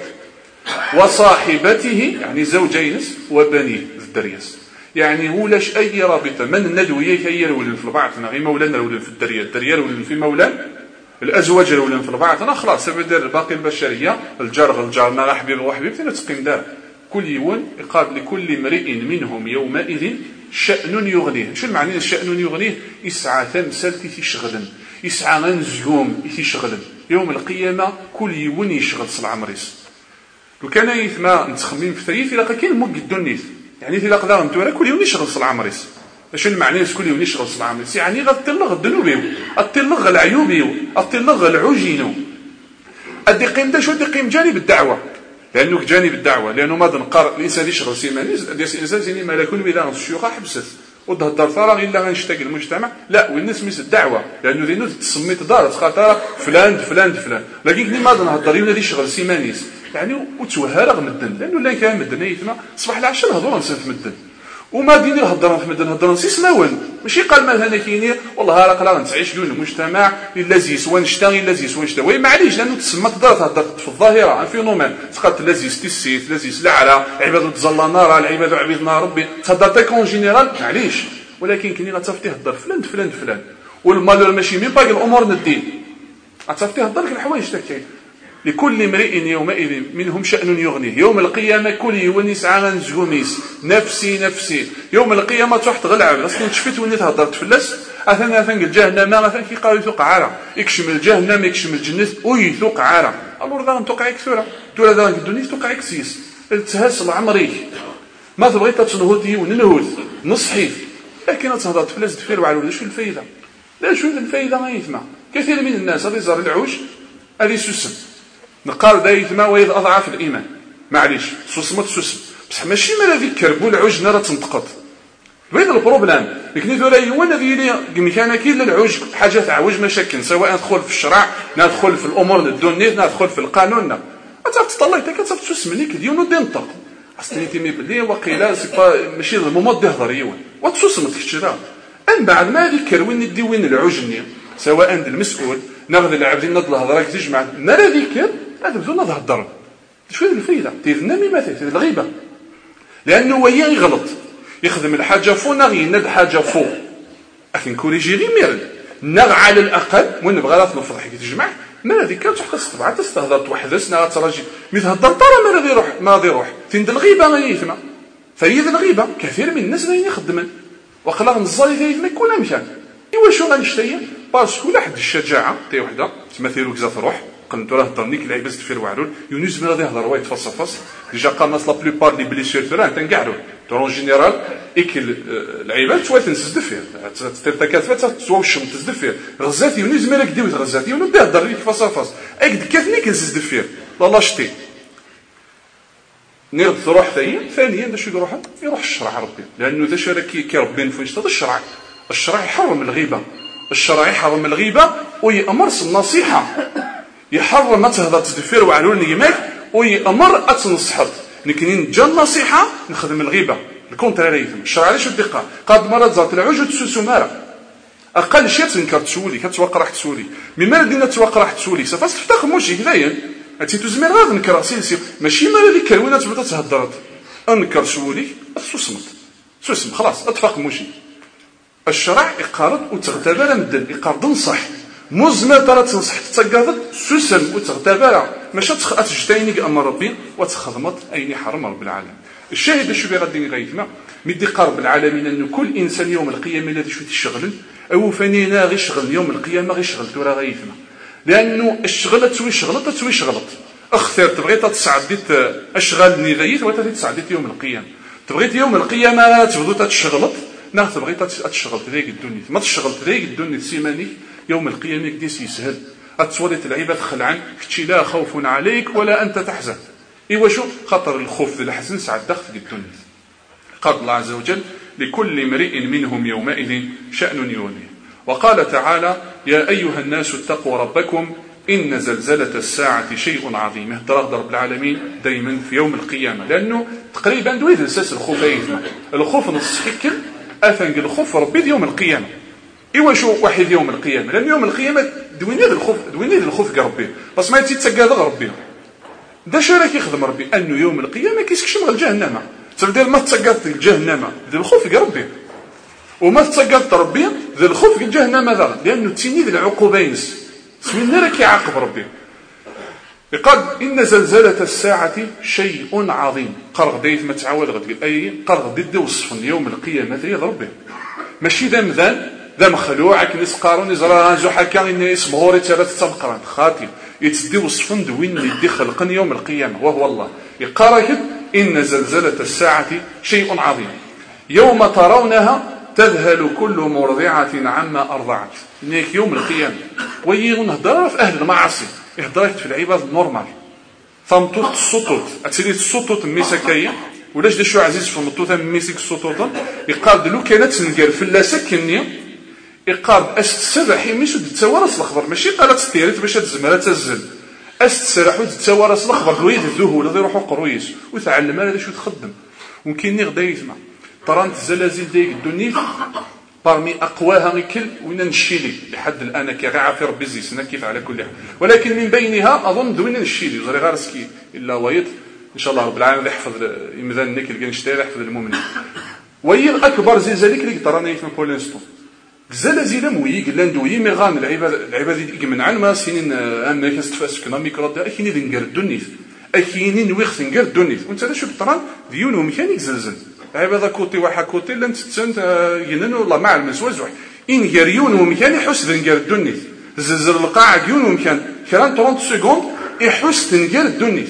وصاحبته يعني زوجينس وبنيه الدرياس يعني ولاش أي رابطة من الندوية كي الولين في البعض غير مولانا الولين في الدريا الولين في مولان الأزواج الولين في البعض أنا خلاص بدر باقي البشرية الجار ما حبيب وحبيب فين تقيم دار كل يوم يقابل لكل امرئ منهم يومئذ شأن يغنيه. شو المعنى الشأن يغنيه؟ يسعى تمثل تيشغلن يسعى غنزيوم يشغلن يوم القيامة كل يوم يشغل صلع مريس. لو كان يثما نتخمم في ثريث إلا كاين موجد دونيث يعني إلا قدر نتورا كل يوم يشغل صلع مريس. اش المعنى كل يوم يشغل صلع مريس؟ يعني غتلغ الذنوب غتلغ العيوب غتلغ العجين ادي قيم دا شو ادي قيم جانب الدعوة لأنه جانب الدعوة لأنه ما نقار الإنسان يشغل سيمانيز الإنسان زيني ما يكون بلا الشيوخ حبست وده فراغ إلا غنشتاق المجتمع لا والناس ميس الدعوة لأنه ذي تسميت دار خاطر فلان لكن كني ما نهضر يولي يشغل سيمانيز يعني وتوهر مدن لأنه لا كان مدن يتما صباح العشاء نهضروا نسان في مدن وما ديني نهضر في مدن نهضر نسيس ناون ماشي قال مثلا كيني والله راه قلا نتعيش دون المجتمع الا زيس ونشتغل الا زيس ونشتغل وي معليش لانه تسمى تهضر في الظاهره الفينومين تقات لازيس تيسيت لازيس العرا عباد تزلا نار العباد عبدنا ربي تهضر تاك اون جينيرال معليش ولكن كاين غتفتي تهضر فلان والمالور ماشي من باقي الامور الدين غتفتي تهضر لك الحوايج تاكاين لكل امرئ يومئذ منهم شأن يغنيه. يوم القيامة كل يوم يسعى غنزهوميس نفسي يوم القيامة تحت غلعب اصلا تشفت وني تهضرت فلاس اثنا ثنقل جهنم اثنا كي قالوا يثوق عارة يكشم الجهنم يكشم الجنة ويثوق عارة الور ذا نتوقع كثيرة تولى ذا الدنيا توقع كسيس تهز عمري ما تبغي تنهوتي وننهوت نصحي لكن تهضرت فلاس دفير وعلى شو الفايدة لا شو الفايدة ما يثمع كثير من الناس هذه زار العوج هذه سوسن نقال دايت ما ويض أضعاف الإيمان معليش سوسمت سوسم بصح ماشي ما ذكر بول عوج نرى تنتقط وين البروبلام لكن ذولا يوان ذي لي كان كاين للعوج حاجه تعوج مشاكل سواء ندخل في الشرع ندخل في الامور الدنيا ندخل في القانون تعرف تطلع انت كتعرف تسوسم ليك ديون ودينطق اصلا تيمي بلي وقيلا سي با ماشي المومون يهضر يوان وتسوسم تكشرا ان بعد ما ذكر وين ندي وين العوجني سواء المسؤول ناخذ العبد نض الهضره تجمع نرى ذكر هذا بدون نهضر شو الفايده تيذنمي ما تي الغيبه لانه ويا يغلط يخدم الحاجه فوق نغي ند حاجه فوق لكن كوريجي غير ميرل نغ على الاقل وين بغا لا تنفض حكي تجمع ما هذيك تحقق تبعت تستهضر توحدسنا تراجي متهضر ترى ما غادي يروح ما غادي يروح تند الغيبه غادي يثمى فريد الغيبه كثير من الناس غادي يخدمن وقلا نزالي ثاني كل مكان ايوا شو غنشتي باسكو لا حد الشجاعه تي وحده تمثيلو كزا تروح قلت راه هضرنيك العباس دفير وعرول يونس من غادي يهضر وايد فاس ديجا قال الناس لا بلوبار لي بليسير تراه تنقعدوا ترون جينيرال ايكل العباد شويه تنسز دفير ترتكات تسوا الشمت تزدفير غزات يونس مالك ديوت غزات يونس بدا هضر ليك فاس اكد كافني كنسز دفير والله شتي نيرد تروح ثانيا باش يروح الشرع ربي لانه ذا شرا كي ربي فاش الشرع يحرم الغيبه الشرع يحرم الغيبه ويأمر النصيحه يحرم ما تهضر تدفير وعلول نيماك ويأمر اتنصحت لكن جا النصيحه نخدم الغيبه الكونتراريزم الشرع علاش الدقه قاد مرات زارت العوج تسوسو مارا اقل شيء تنكر تسولي كتوقع راح تسولي مما دينا توقع راح تسولي صافا تفتح موشي هدايا انت تزمر غاد نكر سيلسي ماشي مال هذيك الكلمه تبدا تهضرت انكر سولي سوسم خلاص اتفاق موشي الشرع يقارض وتغتبر مدن يقارض نصح مزمر ترى تنصح تتقاضد سوسم وتغتبر ماشي تجتيني امر ربي وتخدمت اين حرم رب العالمين الشاهد شو غادي غيثما مدي قرب العالمين ان كل انسان يوم القيامه الذي شو تشغل او فنينا غير شغل يوم القيامه غير شغل ترى غيثما لانه الشغله تسوي شغلت اختار تبغي تسعديت اشغال نيغيت ولا تسعديت يوم القيامه تبغيت يوم القيامه تبدو تشغلت نا تبغي تشغل تريق الدنيا ما تشغل تريق الدنيا سيماني يوم القيامه كديس يسهل أتصولت العباد خلعا كتشي لا خوف عليك ولا أنت تحزن. إيوا شو خطر الخوف ذي الحزن ساعة دخل الدنيا. قال الله عز وجل لكل امرئ منهم يومئذ شأن يغنيه. وقال تعالى يا أيها الناس اتقوا ربكم إن زلزلة الساعة شيء عظيم. يهدر رب العالمين دائما في يوم القيامة، لأنه تقريبا دويد الساس الخوف أيضا الخوف نص حكل أثنق الخوف ربي يوم القيامة. إيوا شو واحد يوم القيامة، لأن يوم القيامة دوينيد الخوف ربي بس ما يتسقى ربي ده شو راك يخدم ربي أنه يوم القيامة كيسكش مغل جهنم تبدأ ما تسقط الجهنم ذي الخوف ربي وما تسقط ربي ذي الخوف الجهنم ذا، لأنه تيني ذي العقوبين سمينا راك يعاقب ربي. قال إن زلزلة الساعة شيء عظيم. قرغ دايت ما تعاود غتقول أي قرغ ضد وصف يوم القيامة ذي ربي ماشي ذا مذان ذا مخلوع كنيس قارون يزرع زو حكا إن اسم غوري ثلاث تنقران خاطي يتدي وصفن دوين يدي خلقا يوم القيامة وهو الله. يقارك إن زلزلة الساعة شيء عظيم يوم ترونها تذهل كل مرضعة عما أرضعت. إنك يوم القيامة ويغن هدر في أهل المعاصي يهدرك في العباد النورمال ثمتوت السطوط أتسيري السطوط ميساكية ولاش دشو عزيز في المطوطة ميسيك السطوط يقال لو كانت تنقل في اللاسك كني يقال أستسرحي ميشو تتوارس الأخبار ماشي قالت ستيريت باش تزمرها تزل أستسرحو تتوارس الأخبار لو يدذوه ولا يروحوا قرويس وتعلم هذا شو تخدم. ممكن غدا يسمع طرانت الزلازل ديك الدنيا برمي أقواها كل وين نشيلي لحد الآن كغا في ربي زيسنا كيف على كل حال، ولكن من بينها أظن دوين نشيلي زري غارسكي إلا ويد إن شاء الله رب العالمين يحفظ يمذن نيك اللي نشتري يحفظ المؤمنين. ويل أكبر زلزال اللي تراني في بولنستون زلازل مويق لاندو يمغان العباد يجمن عن ما سنين أن كاستفاس كنا ميكروب أكيني ذنقر الدنيا أكيني نويخ ذنقر الدنيا وأنت هذا شو بتران ديونه ميكانيك زلزل هذا كوتي واحد كوتي لن تتسنت ينن والله مع المسوزوح إن يريون ومكان يحس ذنقر الدنيا زلزل القاع يون ومكان كران 30 سكوند يحس ذنقر الدنيا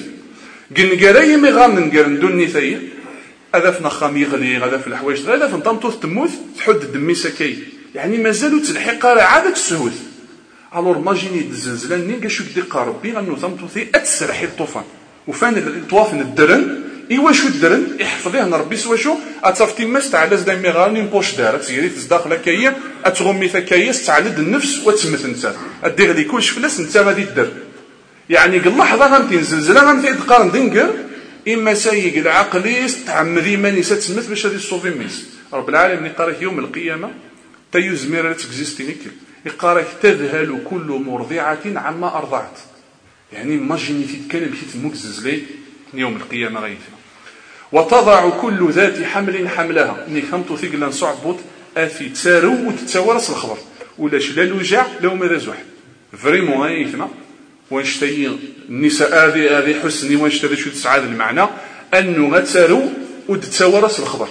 قنقراي مغان ننقر الدنيا ثي هذا في نخام يغلي هذا في الحوايج هذا في نطمطوث تموت تحد دمي سكي يعني مازالوا تلحق عادة السهوث الور ماجيني الزلزال نينكا شو بدي قاربي غنو ثمطوثي اتسرحي الطوفان وفان الطوافن الدرن ايوا شو الدرن يحفظيه ربي سوا شو اتصفتي ماس تاع لاز دايما غاني نبوش دار تسيري تزداخل كايا اتغمي ثكايس تعلد النفس وتسمت انت ادير لي كلش فلاس انت غادي تدر يعني قل لحظه غنمتي زلزال غنمتي تقارن دينكر اما سايق العقليس تعمدي ماني ستسمت باش هذه الصوفي ميس رب العالمين يقارك يوم القيامه تيزمير تكزيستينيك يقارك تذهل كل مرضعه عما ارضعت يعني ماجيني في كلمه في المكززلي يوم القيامه غيثنا وتضع كل ذات حمل حملها اني خمتو ثقلا صعبوت اثي تسارو وتتوارس الخبر ولاش لا لوجع لو ماذا زوح فريمون غيثنا وانشتي النساء هذه حسني وانشتي شو تسعاد المعنى انه غتسارو وتتوارس الخبر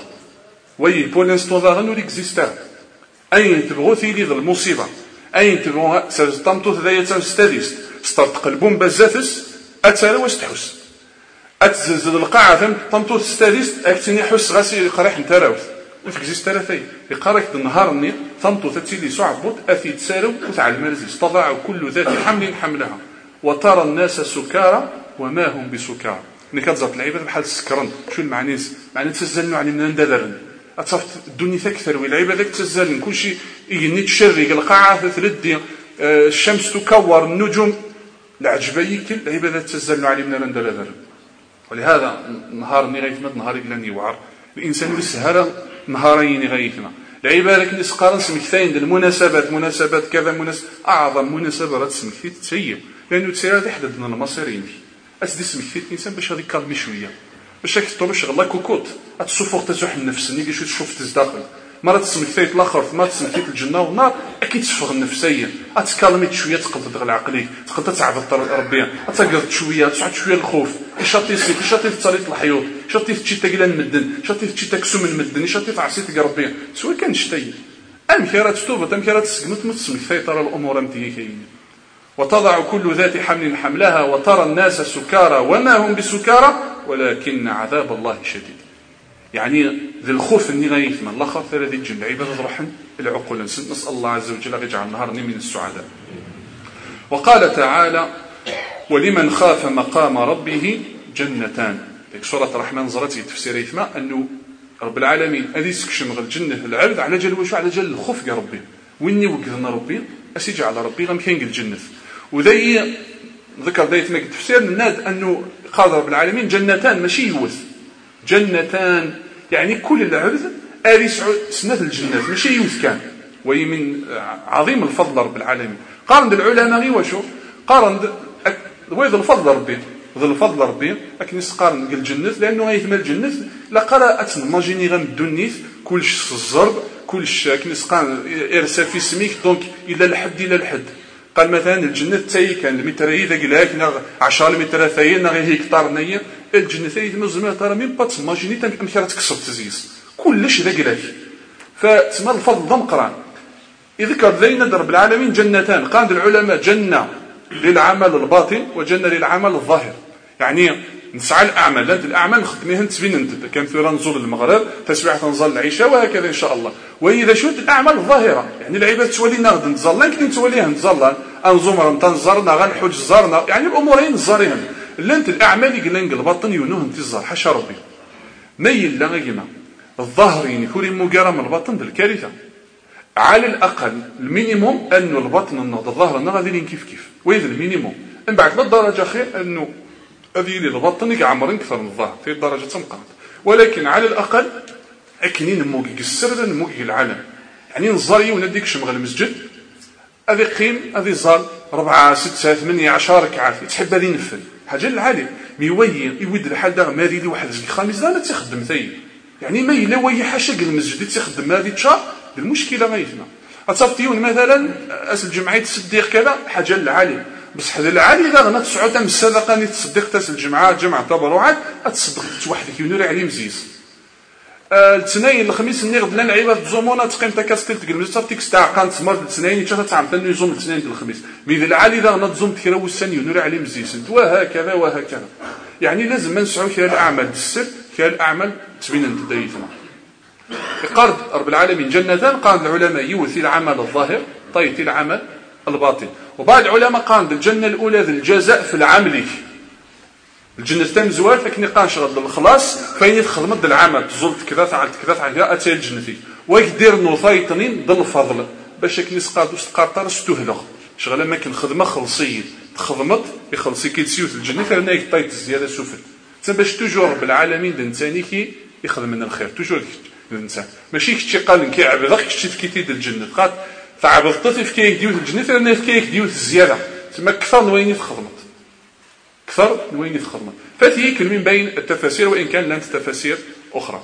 وي بولانستون ظاهر ليك زيستار اي تبغوا ثيلي المصيبه اي تبغوا سطمتو ذايا تستديس ستart قلبهم بزافس اتسارو واش تحس اتزلزل القاعه طمطو تستديس اكتني حس غاسي قريح نتراوث وتكزيست ثلاثي يقارك النهار ني طمطو تتيلي صعبوت اثي تسارو وتعلم رزيز تضع كل ذات حمل حملها وترى الناس سكارى وما هم بسكارى ملي كتزرط العباد بحال السكرن شو المعني معنى تزلنوا على من ندرن اتصفت الدنيا تكثر والعباد تزلن كلشي يني تشرق القاعه ثلث الشمس تكور النجوم العجبيك العباد تزلنوا على من ندرن ولهذا نهار ني غيثنا نهار إلا يوعر الانسان يسهر نهارين غيثنا العباد كني سقارن سمكتين المناسبات مناسبات كذا اعظم مناسبه راه تسمكتي تسيب لانه تسير هذا حدد من المصيرين اسدي سمكتي الانسان باش غادي يكالمي شويه باش يكتب شغل كوكوت اتسوفوق تزوح النفس نيجي شو تشوف تزداخل مرات تسمكتي الاخر ما تسمكتي الجنه والنار اكيد تفغ النفسيه اتكالمي شويه تقلد غير عقليك تقدر تعبط ربي اتقلد شويه تصعد شويه الخوف يشاطي سيك يشاطي تصاليط الحيوط يشاطي تشي تاكلا المدن يشاطي تشي تاكسو من المدن يشاطي تعصيت ربي سواء كان شتي امكرات ستوفت امكرات تسقمت ما تسمكتي ترى الامور امتي كاين وتضع كل ذات حمل حملها وترى الناس سكارى وما هم بسكارى ولكن عذاب الله شديد يعني ذي الخوف اني غيثنا الله خاطر هذه الجنة عباد روحا العقول نسال الله عز وجل يجعل نهارني من السعداء وقال تعالى ولمن خاف مقام ربه جنتان. سورة الرحمن زرتي تفسير يثمى أنه رب العالمين أذي سكشم غل الجنة العبد على جل وشو على جل الخوف يا ربي وإني وقذنا ربي أسيج على ربي غم كان الجنة. وذي ذكر ذي ثمك تفسير الناد أنه قال رب العالمين جنتان ماشي يوث جنتان يعني كل العبد أذي سنة الجنة ماشي يوث كان وهي من عظيم الفضل رب العالمين. قارن العلماء وشو قارن ويذ الفضل ربي ذو الفضل ربي لكن يسقارن الجنة لأنه غيثمى الجنة لا قراءة ماجيني غم الدنيس كلش في الزرب كلش كنسقان إرسال في سميك دونك إلى الحد قال مثلا الجنة تاي كان المتر إذا قلاك 10 متر ثاين غير هيكتار نية الجنة تاي تمزمها ترى من بات ماجيني تنكمل تكسب تزيز كلش ذا قلاك فتسمى الفضل ضم قران. يذكر ذين رب العالمين جنتان قال العلماء جنة للعمل الباطن وجنة للعمل الظاهر. يعني نسعى الأعمال لأن الأعمال نخدميها نتبين انت كان في نزول المغرب تسبيح تنزل العشاء وهكذا إن شاء الله. وإذا شفت الأعمال الظاهرة يعني العباد تولي نغد نتزلن كنت توليها نتزلن أنزمر تنزرنا غنحوج زارنا يعني الأمورين نزاريهم لأنت الأعمال يقلن الباطن يونوه انتظار حاشا ربي ميل لا غيما الظاهرين يكون مقارم الباطن بالكارثة. على الأقل المينيموم أنه الباطن النهض الظاهر النهض غادي كيف وإذا المينيموم من بعد للدرجة خير أنه هذه الباطن يعمر أكثر من الظاهر في الدرجة تنقاط. ولكن على الأقل أكنين موقع السر موقع العالم يعني نزاري ونديك شمغل المسجد هذه قيم هذه زال 4 6 8 10 ركعات تحب هذه نفل حاجة العالم ميوين يود الحال دا ماري لي واحد الخامس لا تخدم ثاني يعني ما إلا وهي حاشق المسجد تخدم هذه تشا المشكلة غايتنا أتصفتيون مثلا أسل جمعية تصديق كذا حاجة العالم بس هذا العالي إذا غنا تسعود من الصدقة اللي تصدق تاس جمعة تبرعات أتصدق وحدك ينوري عليه مزيز. الاثنين الخميس اللي غد لنا عيبات زومونا تقيم تكاستيل تقل صافتيك ساعة كانت تمر الاثنين يتشا تعمل ثاني يزوم الاثنين الخميس ميد العالي إذا غنا تزوم تكرا السن ينوري عليه مزيز وهكذا وهكذا. يعني لازم ما نسعوا كذا الأعمال بالسر كذا الأعمال تبين أنت دايتنا. قرض رب العالمين جنتان قال العلماء يوثي العمل الظاهر طيتي العمل الباطن. وبعض العلماء قال الجنة الأولى ذي الجزاء في العمل الجنة تم زوال لكن قال شغل الخلاص فين يتخدم العمل تزلت كذا فعلت كذا فعلت كذا أتى الجنة ويدير نوثايطنين ضل الفضل باش كنيس قادو استقاطر استهلغ شغل ما كان خدمة خلصية تخدمت يخلصي كي تسيوت الجنة فلنا يطيط الزيادة سفل باش توجور رب العالمين الإنسان كي يخدم من الخير توجور الإنسان ماشي كشي قال كي عبدك كشي في كيتيد الجنة قال فعبدت في كيك ديوت الجنة فلنا في كيك ديوت الزيادة تسمى كثر نوين يتخدمت كثر نوين يتخدمت فهي كل من بين التفاسير وإن كان لن تفاسير أخرى.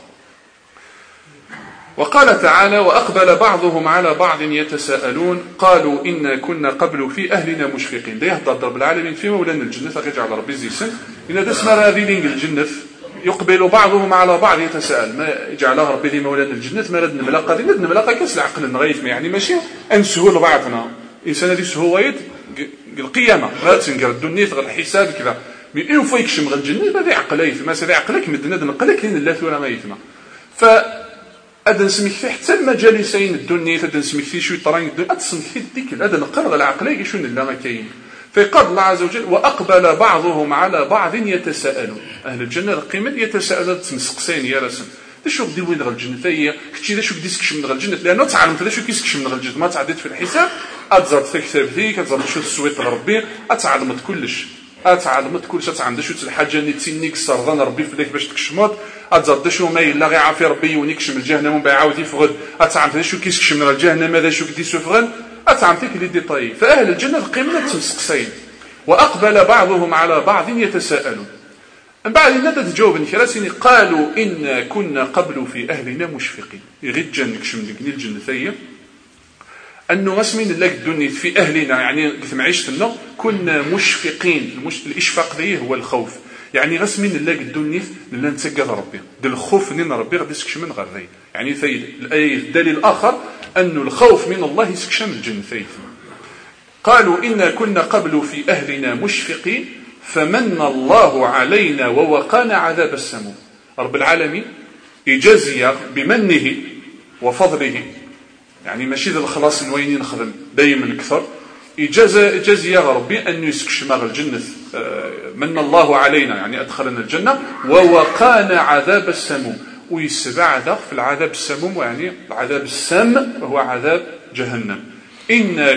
وقال تعالى وأقبل بعضهم على بعض يتساءلون قالوا إنا كنا قبل في أهلنا مشفقين ده يهضر رب العالمين في مولانا الجنة فقجعل ربي زيسن إن تسمى هذه الجنة يقبل بعضهم على بعض يتساءل ما جعله ربي لي مولانا الجنة ما ردنا ملاقة دي ردنا ملاقة كاس العقل نغيث يعني ماشي أنسهول بعضنا إنسان هذه سهويت القيامة ما تنقر الدنيا غير الحساب كذا من إن فيك شمغ الجنة هذا عقليت ما سذي عقلك مدنا نقلك لين الله ثورة ما يثمى فأدن سميك في حتى المجالسين الدنيا فأدن سميك في شو طرين الدنيا أتصمك في الذكر أدن قرغ العقلية شو اللي ما كاين فقال الله عز وجل وأقبل بعضهم على بعض يتساءلون أهل الجنة القيمة يتساءلون تمسقسين يا رسم شو بدي وين غير الجنة هي كتشي شو بديسكش من غير الجنة لأنه تعلمت شو كيسكش من غير الجنة ما تعديت في الحساب أتزرت في كتاب ذيك أتزرت شو السويت ربي أتعلمت كلش أتعلمت شو الحاجة اللي تسينيك صرضان ربي في ليك باش تكشموت أتزرت شو ما إلا غير عافي ربي ونكشم الجهنم ومن بعد عاود يفغد أتعلمت شو كيسكش من غير الجهنم هذا شو كديسو فغن أتعلمت لي ديطاي فأهل الجنة القيمة تمسقسين وأقبل بعضهم على بعض يتساءلون من بعد أن تجاوب الكراسي قالوا إنا كنا قبل في أهلنا مشفقين يغيد جنك شمدك الجنة ثية أنه غسمين الله الدنيا في أهلنا يعني قث معيشتنا كنا مشفقين الإشفاق ذيه هو الخوف يعني غسمين الله الدنيا لنا نتسقى ربي دل الخوف من ربي غادي يسكش من غير ذي يعني ثيد الآية الدليل الآخر أنه الخوف من الله يسكش من الجنة ثيد قالوا إنا كنا قبل في أهلنا مشفقين فمن الله علينا ووقانا عذاب السموم رب العالمين يجزي بمنه وفضله يعني ماشي ذا الخلاص الوين نخدم دائما أكثر إجازة ربي أن يسكش مع الجنة، من الله علينا يعني أدخلنا الجنة، ووقانا عذاب السموم، ويسبع ذا في العذاب السموم، يعني العذاب السام وهو عذاب جهنم. إنا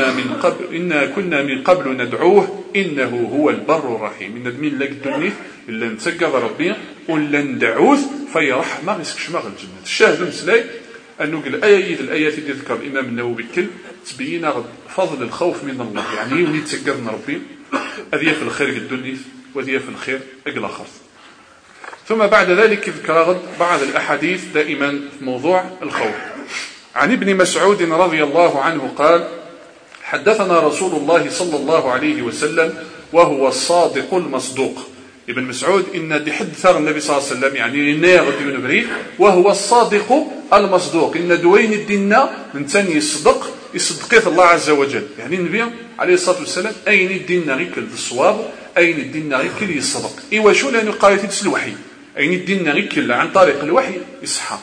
كنا من قبل ندعوه إنه هو البر الرحيم. إن دمين لك الدنيا إلا نتسقى ربي ولا ندعوه في رحمة يسكش مع الجنة. الشاهد مسلاي أنه الآيات اللي ذكر الإمام النووي كل تبين فضل الخوف من الله، يعني يولي تسقرنا ربي هذه في الخير الدنيا وهذه في الخير أقل آخر. ثم بعد ذلك ذكر بعض الأحاديث دائما في موضوع الخوف. عن ابن مسعود رضي الله عنه قال: حدثنا رسول الله صلى الله عليه وسلم وهو الصادق المصدوق. ابن مسعود إن دي حدث النبي صلى الله عليه وسلم يعني ناغد بن بريد وهو الصادق المصدوق، إن دوين الديننا من تاني يصدقيت الله عز وجل. يعني النبي عليه الصلاة والسلام أين الديننا غير كل الصواب، أين الديننا غير كل يصدق. إيوا شو لأنه قال تدس الوحي، أين الديننا غير كل عن طريق الوحي يصحى.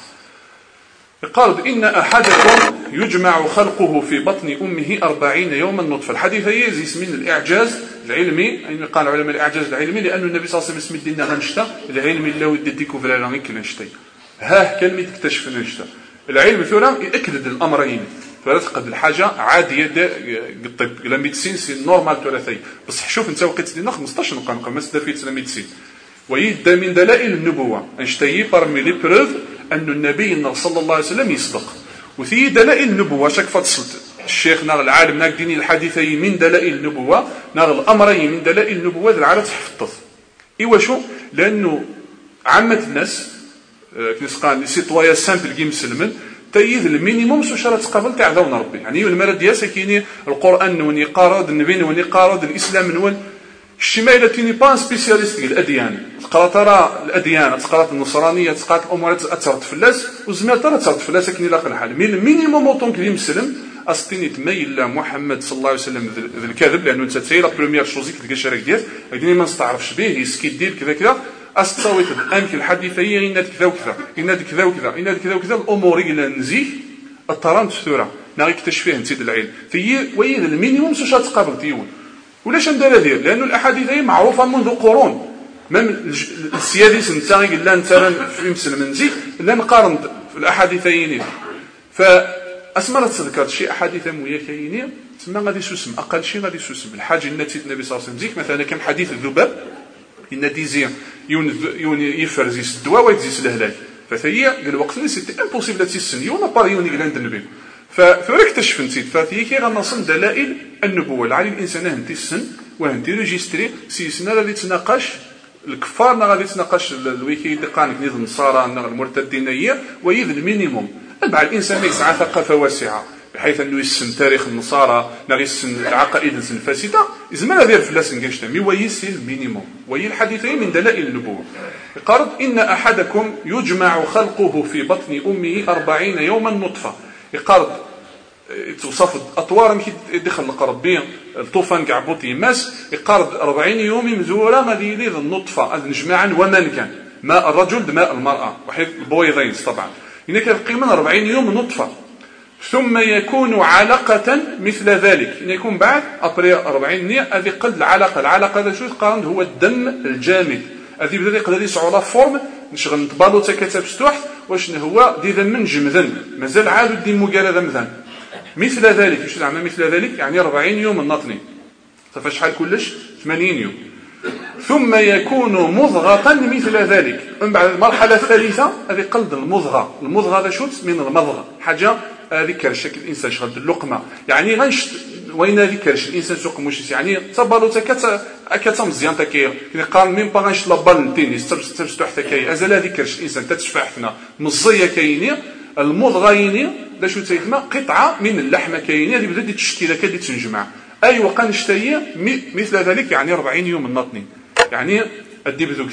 قال: إن أحدكم يجمع خلقه في بطن أمه 40 يوما نطفة. الحديث يزيس من الإعجاز العلمي، يعني قال علماء الإعجاز العلمي لأن النبي صلى الله عليه وسلم اسم الدين غنشتا العلم اللي هو يديكو في العلم كل نشتي كلمة تكتشف نشتا العلم ثورة يأكد الأمرين. فلتقد الحاجة عادية الطب لا ميدسين سي نورمال ثلاثي، بس شوف انت وقت دينا 15 نقطة ما استفيدت لا ميدسين. ويد من دلائل النبوة انشتي بارمي لي بروف أن النبي صلى الله عليه وسلم يصدق. وفي دلائل النبوة شك فتصلت الشيخ نار العالم ناك ديني الحديثين من دلائل النبوة، نار الأمرين من دلائل النبوة العالم تحفظ. إيوا شو؟ لأنه عامة الناس كنسقان سيتوايا سامبل كي مسلمن تيذ المينيموم سو شرط قبل تاع ذون ربي، يعني المراد ديالها كاينين القرآن نون يقارض النبي نون يقارض الإسلام نون الشمالة تيني بان سبيسياليست الأديان، تقرا ترى الأديان، تقرا النصرانية، تقرا الأمور تأثرت فلاس وزمال ترى تأثرت فلاس كاين لاقى الحال. مي المينيموم اوطون كلي مسلم أستيني تميل محمد صلى الله عليه وسلم ذا الكاذب، لأنه أنت تسير لا بروميير شوزي كتلقى الشرك ديالك هكذا ما نستعرفش به يسكي دير كذا كذا أستويت أمك الحديثية إن كذا وكذا إن كذا وكذا إن كذا وكذا الأمور إلى نزيه الطرام تثورة ناغي يكتشف فيه نسيت العلم في وين المينيموم سو شات قابل تيون. ولاش ندير هذه؟ لأنه الأحاديثية معروفة منذ قرون، من السيادس نتاعي لا نتاعنا في مسلم نزيه لا نقارن في الأحاديثيين. فأسمع تذكرت شي أحاديث مويا كاينين تسمى غادي سوسم أقل شيء غادي سوسم الحاجة التي النبي صلى الله عليه وسلم زيك مثلا كان حديث الذباب إن ديزير يون يفرزيس الدواء ويتزيس الهلاك فهي قال وقت اللي سيتي امبوسيبل تيسن يونا باريوني عند النبي فثورة اكتشف نسيت فهي كي غنصن دلائل النبوة لعلي الإنسان هنتي السن وهنتي ريجيستري سيسنا غادي تناقش الكفار غادي تناقش الويكي دقان كنيد النصارى المرتدين هي ويذ المينيموم بعد الإنسان يسعى ثقافة واسعة بحيث انه يسن تاريخ النصارى يسن العقائد الفاسده زعما داير فلاس نكاشتا مي ويسي المينيموم وهي الحديثين من دلائل النبوه. قال ان احدكم يجمع خلقه في بطن امه 40 يوما نطفه. قال توصف اطوار كي يدخل ربي الطوفان كاع بوطي ماس قال 40 يوم مزوره غادي يلي النطفه هذا نجمعا ومن كان ماء الرجل ماء المراه وحيد البويضين طبعا هنا كتقيما 40 يوم نطفه ثم يكون علقة مثل ذلك إن يكون بعد أبري 40 نية هذه قد العلقة هذا شو قارن هو الدم الجامد هذه بدأ قد يسعوا لا فورم نشغل نتبالو تكتب ستوح واش هو دي ذم جمذن مازال عاد الدم قال هذا مذن مثل ذلك شو زعما مثل ذلك يعني 40 يوم النطني فاش شحال كلش 80 يوم ثم يكون مضغة مثل ذلك. من بعد المرحلة الثالثة هذه قلد المضغة هذا شو من المضغة حاجة ذكر الشكل الانسان شغل اللقمه يعني غنشت وين ذكرش الانسان سوق مش يعني تصبروا كتا مزيان تاكي قال ميم با غنشت لابال تينيس تبستو حتى كاي ازال ذكرش الانسان تتشفحنا مزيه كاينين المضغيين دا شو تسمى قطعه من اللحمه كاينين اللي بدات التشكيله كدي تنجمع اي وقنشتيه مثل ذلك يعني 40 يوم النطني يعني ادي بذوك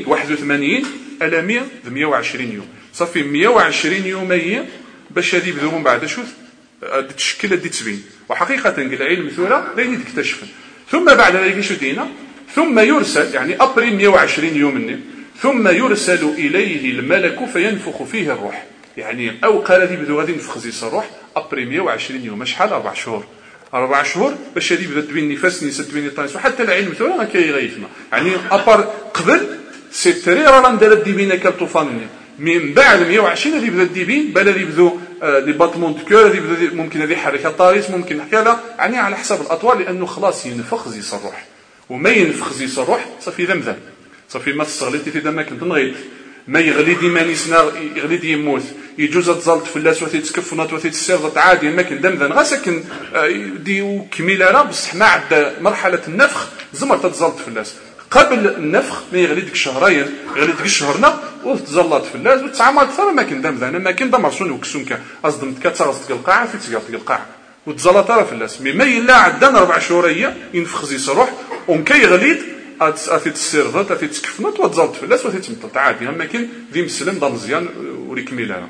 81 على 120 يوم صافي 120 يوميه باش هذه بدو من بعد شوف تشكل هذه تبين وحقيقه العلم ثوره داين يكتشف ثم بعد ذلك شو دينا ثم يرسل يعني ابري 120 يوم ثم يرسل اليه الملك فينفخ فيه الروح يعني او قال هذه بدو غادي ينفخ زيس الروح ابري 120 يوم شحال 4 شهور 4 شهور باش هذه بدا تبين نفاس نسا تبين طانس وحتى العلم ثورة كيغيثنا يعني ابار قبل سي تري راه ندير ديبينا كالطوفان من بعد 120 هذه بدا ديبين بلا اللي بدو لي باتمون دو كور هذه بدا ممكن هذه يحرك الطاريس ممكن نحكي لها يعني على حسب الاطوال لانه خلاص ينفخ زيس الروح وما ينفخ زيس الروح صافي ذمذم صافي ما تستغليتي في دمك تنغيط ما يغلي ديما نسنا يغلي دي يموت يجوز تزلط فلاس وثي تكفنات وثي تسير عادي ما كان دمذن غا ساكن دي كميله راه بصح ما عاد مرحله النفخ زمر تتزلط فلاس قبل النفخ ما يغلي ديك شهرين يغلي ديك شهرنا وتزلط فلاس وتعامل اكثر ما كان دمذن ما كان دمر سون وكسونك قصدم تكتغز القاعه في تلقى القاعه وتزلط راه فلاس مي ما الا عندنا 4 شهور ينفخ زي صروح ومكي غليد اتي تسيرفات اتي تكفنات وتزلط فلاس وتي تمطط عادي اما كان ذي مسلم دا مزيان وريكميلها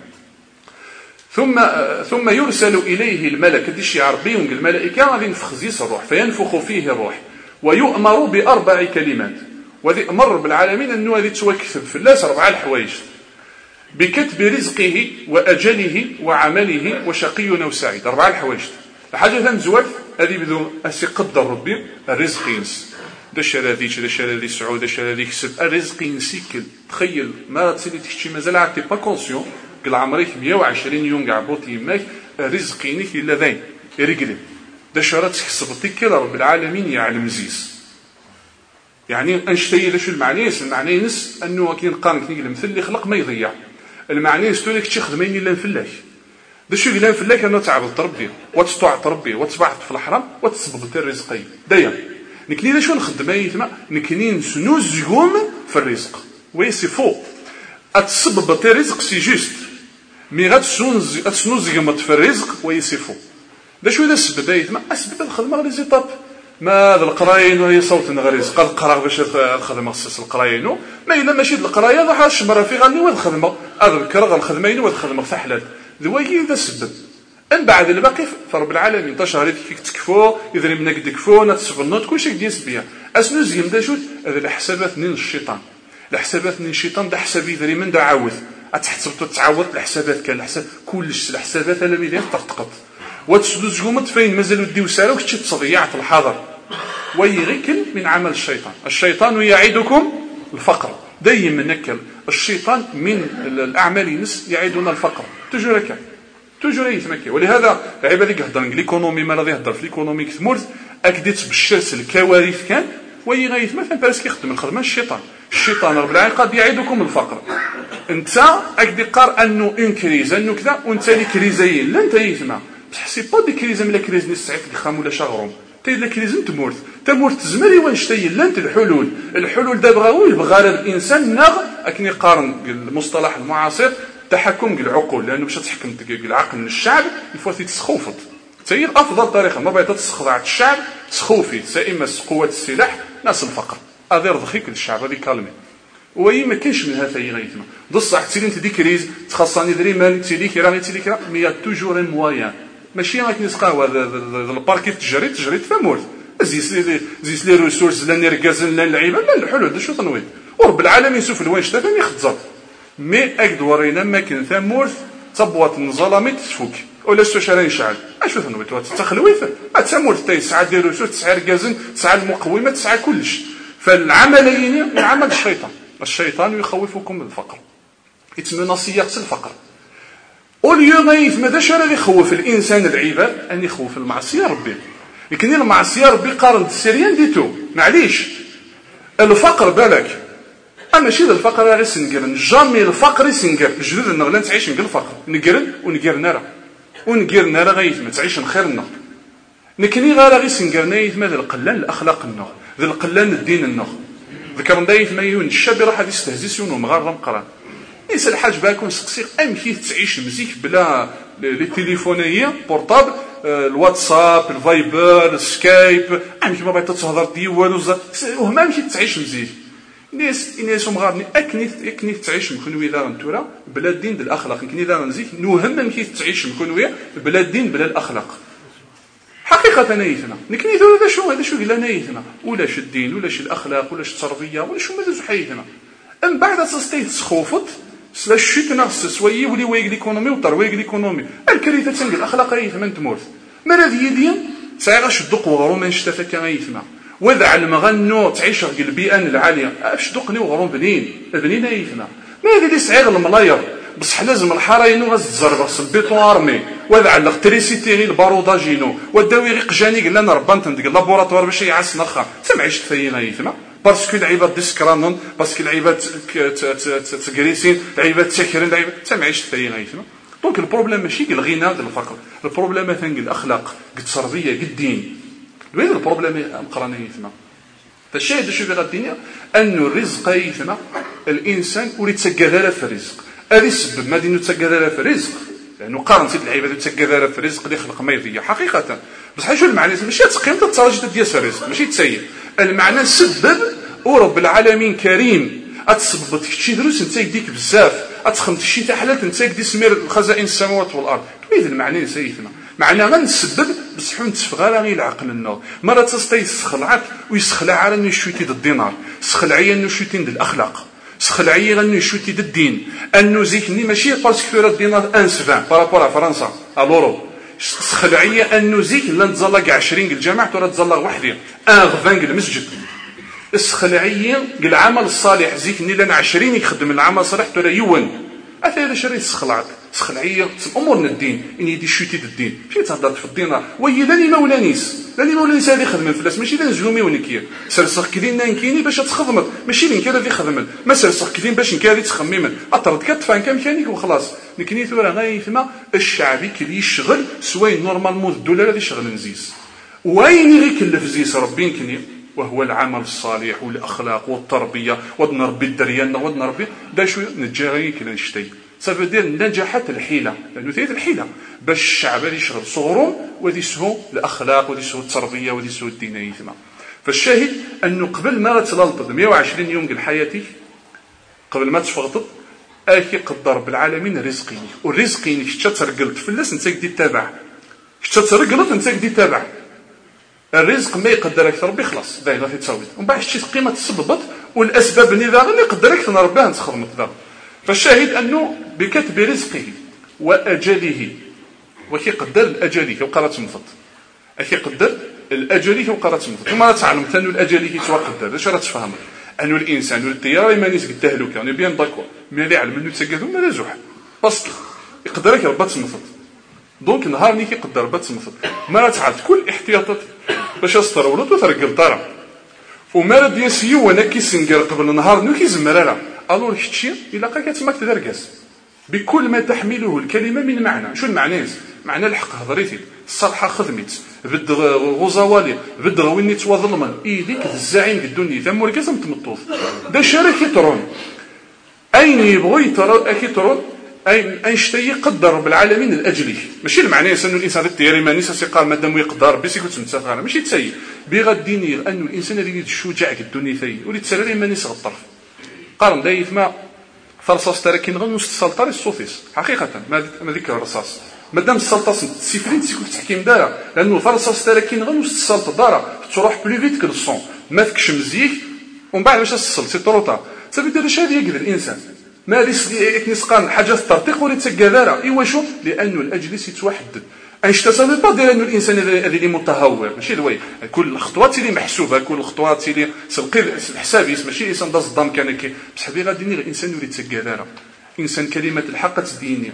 ثم يرسل اليه الملك هذا الشيء عربي الملائكه غادي ينفخ زيس الروح فينفخ فيه الروح ويؤمر ب4 كلمات وذي امر بالعالمين انه هذه توكتب فلاس 4 الحوايج بكتب رزقه واجله وعمله وشقي او سعيد 4 الحوايج الحاجه ثاني هذه بدون اسي قدر ربي الرزق ينس داش هذه سعود داش هذه كسب الرزق ينسيكل تخيل ما تسالي تكشي مازال عاد با كونسيون قل عمرك 120 يوم كاع بوطي يماك الرزق ينيك الا ذين يرقلي داش راه تكسب تيكل رب العالمين يعلم زيز يعني انشتي شو المعنى ينس انه كاين قانون كاين المثل اللي خلق ما يضيع المعنى يستولك شي خدمين الا نفلاك داش يقول نفلاك انه تعبد ربي وتطوع ربي وتبعث في الحرام وتسبب الرزق دايما نكني لا شو نخدم يتما نكني نسنوزكم في الرزق وي سي فو اتسبب الرزق سي جوست مي غتسنوزكم في الرزق وي سي فو دا شو اذا السبب يتما اسبب الخدمه غير زيطاب ما هذا القراين وهي صوت غير رزق القرا باش الخدمه خصص القراين ما الا ماشي القرايه راح الشمره في غني والخدمه هذا الكرغ الخدمين والخدمه في حلال ذوي ذا السبب ان بعد الباقي فرب العالمين تشهر فيك تكفو اذا منك تكفو نتصبنوت كلشي ديال سبيا اسنو زيم دا شوت هذا الحسابات من الشيطان الحسابات من الشيطان دا حسابي ذري من دا عاوث اتحسب تعوض الحسابات كان الحساب كلش الحسابات الا بيدين ترتقط وتسدوز قومت فين مازالوا ديو سالو كتشي تصديع في الحاضر ويغيكل من عمل الشيطان يعيدكم الفقر دايما نكل الشيطان من الاعمال الناس يعيدنا الفقر تجرك يتمكن ولهذا عبادي يهضر ليكونومي ما راضي يهضر في ليكونومي كثمورت اكديت بالشرس الكوارث كان ويغيث مثلا بارس كيخدم الخدمه الشيطان رب العالمين قد يعيدكم الفقر انت اكدي قار انه ان كريز انه كذا وانت لي كريزين لا انت يسمع بصح سي با دي كريز ملا كريز نسعك الخام ولا شغرهم تي لا كريز تمورت تزمري وانشتي لا انت الحلول دابا غاوي بغى الانسان ناغ اكني قارن المصطلح المعاصر تحكم العقول لانه باش تحكم العقل من الشعب الفوتي تسخوفت هي افضل طريقه ما بغيت تسخضع الشعب تسخوفي اما قوه السلاح ناس الفقر هذا يرضخيك الشعب هذه كالمي وهي ما كاينش من هذا يغيثنا بصح تسيري انت ديك كريز تخصني دري مال تيليك راه تيليك مي توجور ان مويان ماشي راك نسقاو هذا الباركي تجري تفهموت زيس لي ريسورس لا نركازن لا اللعيبه لا الحلول شو تنويض ورب العالمين يشوف الوين شتا فين يخزر مي اكد ورينا ما كان ثمورث تبوات نظلمت تفوك ولا شرا يشعل اش تنويض تخلويث تسمورث تاي 9 ديال ريسورس 9 ركازن 9 المقومات 9 كلش فالعملين من عمل الشيطان يخوفكم بالفقر يتمنصي يقتل الفقر واليوم ماذا شرا يخوف الانسان العباد ان يخوف المعصيه ربي لكن المعصيه ربي قارن السريان ديتو معليش الفقر بالك اما شي الفقر غير سنقرن جامي الفقر يسنقر جدود النغلان تعيش نقل الفقر نقرن ونقر نارا غيث ما تعيش خيرنا نكني غير سنقرنا يثما ذا القلان الاخلاق النغ ذا القلان الدين النغ ذكر دايث ما يون الشاب راح يستهزئون ومغرم قران ليس الحاج باكون سقسيق امشي تعيش مزيك بلا لي تليفونيه بورطابل الواتساب الفايبر السكايب امشي ما بغيت تهضر ديوالو وهم امشي تعيش مزيك ناس مغارني اكني تعيش مكنوي ذا نتورا بلا الدين بلا الاخلاق كني ذا نزيك نوهم مكي تعيش مكنوي بلا الدين بلا الاخلاق حقيقه نيتنا نكني هذا شو قال نيتنا ولاش الدين ولاش الاخلاق ولاش التربيه ولا شو مازال حياتنا ان بعد تستيت تسخوفت سلاش شيتنا سوي ولي ويق ليكونومي وطر ويق ليكونومي الكارثه تنقل الاخلاق هي ثمن تمورث مرض يدين ساعي غشدو قوغرو ما نشتفى كان يثما وذا علم غنو تعيش غير البيئة العالية شدو قني وغرو بنين يثما ما هذا اللي ساعي غير الملاير بصح لازم الحراينو غزرب البيتون ارمي وذا على الكتريسيتي غير الباروداجينو وداوي غير قجاني قال لنا ربان تندق لابوراتوار باش يعس نخا سمعيش تفينا يثما باسكو العباد ديسكرانون باسكو العباد تكريسين العباد تسكرين العباد سمعيش تفينا يثما دونك البروبليم ماشي الغنى ديال الفقر البروبليم مثلا الاخلاق قد التربيه قد الدين وين البروبليم مقرانا يثما فالشاهد شو في الدنيا ان الرزق يثما الانسان ولي تسقى في الرزق هذه السبب ما دينو تسقى في الرزق لانه قارن سيد العباد تسقى في الرزق اللي خلق ما يضيع حقيقه بصح شو المعنى ماشي تقيم التراجد ديال الرزق ماشي تسير المعنى سبب ورب العالمين كريم اتسبب شي دروس انت يديك بزاف اتخمت شي تحلات انت يدي سمير خزائن السماوات والارض وين المعنى سيدنا معنى ما نسبب بصح نتفغى غير العقل النور مره تستي يسخلعك ويسخلع على انه يشوتي الدينار سخلعيه انه يشوتي الاخلاق سخلعيه انه يشوتي الدين انه زيكني ماشي باسكو الدينار انسفان بارابور فرنسا الورو سخلعيه انه زيك لا نتزلق 20 الجامعه ولا تزلق وحدي 20 المسجد السخلعيه العمل الصالح زيكني لنا 20 يخدم العمل الصالح ولا يون هذا شري سخلعك سخلعيه امورنا الدين ان يدي شوتي الدين ماشي تهضر في الدينار وهي لاني مولانيس هذه خدمه فلاس ماشي لا نزلومي ونكيه سرسخ كدين نانكيني باش تخدمت ماشي لين الذي خدمت ما سرسخ كدين باش نكاري تخممت اطرد كتفان كمكانيك وخلاص نكني ثورة غايثما الشعبي كلي يشغل سواي نورمالمون الدوله اللي يشغل نزيس وين غير كلف زيس ربي نكني وهو العمل الصالح والاخلاق والتربيه ونربي الدريان ونربي دا شويه نجاغي كلا نشتي صافي دير نجحت الحيله لانه ثيت الحيله باش الشعب اللي يشغل صغرهم ودي سهو الاخلاق ودي سهو التربيه ودي سهو الدين يثما فالشاهد انه قبل ما تلالطد 120 يوم ديال حياتك قبل ما تفغطط اكي قدر رب العالمين رزقيني والرزقيني شتا ترقلت فلاس انت كدي تابع شتا ترقلت انت كدي تابع الرزق ما يقدرك ربي خلاص باين غادي تصاوب ومن بعد شتي قيمه تسببط والاسباب اللي اللي يقدرك ربي تخدم ذا فالشاهد انه بكتب رزقه واجله وكيقدر الاجله وقرات تنفض كيقدر الاجله وقرات تنفض ثم تعلمت انه الاجله كيتوقدر اش راه تفهم انه الانسان والطياره ما نيس التهلكه انا بيان داكور مي اللي علم انه تسقف ما لا زوح باسكو يقدرك ربي تنفض دونك نهار ني كيقدر ربي تنفض ما تعرف كل احتياطات باش استرولت وترقل طرا وما ديال سيو وانا كيسنقر قبل النهار نو كيزمر الور كتشي الا كتسمى تدركاس بكل ما تحمله الكلمه من معنى شو المعنى معنى الحق هضريتي الصالحه خدمت بد غزوالي بد ويني تواظلمن ايديك الزعيم الدنيا ثم وركزم تمطوف دا شارك يترون اين يبغوا يترون اكيترون اين شتي يقدر رب العالمين الاجلي ماشي المعنى انه الانسان التيري ما نيسا سيقال مادام يقدر بس يكون متسافر ماشي تسيي بغديني انه الانسان اللي الشجاع الدنيا ثي ولي تسرري ما نيسا الطرف قارن دايف ما فرصاص تراكين غن السلطه الصوفيس حقيقه ما ذكر الرصاص مادام السلطه سيفرين تيكون تحكيم دارا لانه فرصاص تراكين غن السلطه دارا تروح بلو فيت كالصون ما فكش مزيك ومن بعد باش تصل سي طروطا صافي دير هذه يقدر الانسان ما نسقان حاجه الترتيق ولا تسقى ايوا شو لانه الاجلس يتوحد اش تصل با دير انه الانسان اللي متهور ماشي الوي كل الخطوات اللي محسوبه كل الخطوات اللي سلقي الحساب ماشي الانسان داز الضم كان كي بصح بي غادي الانسان يولي تسقى انسان كلمه الحق تديني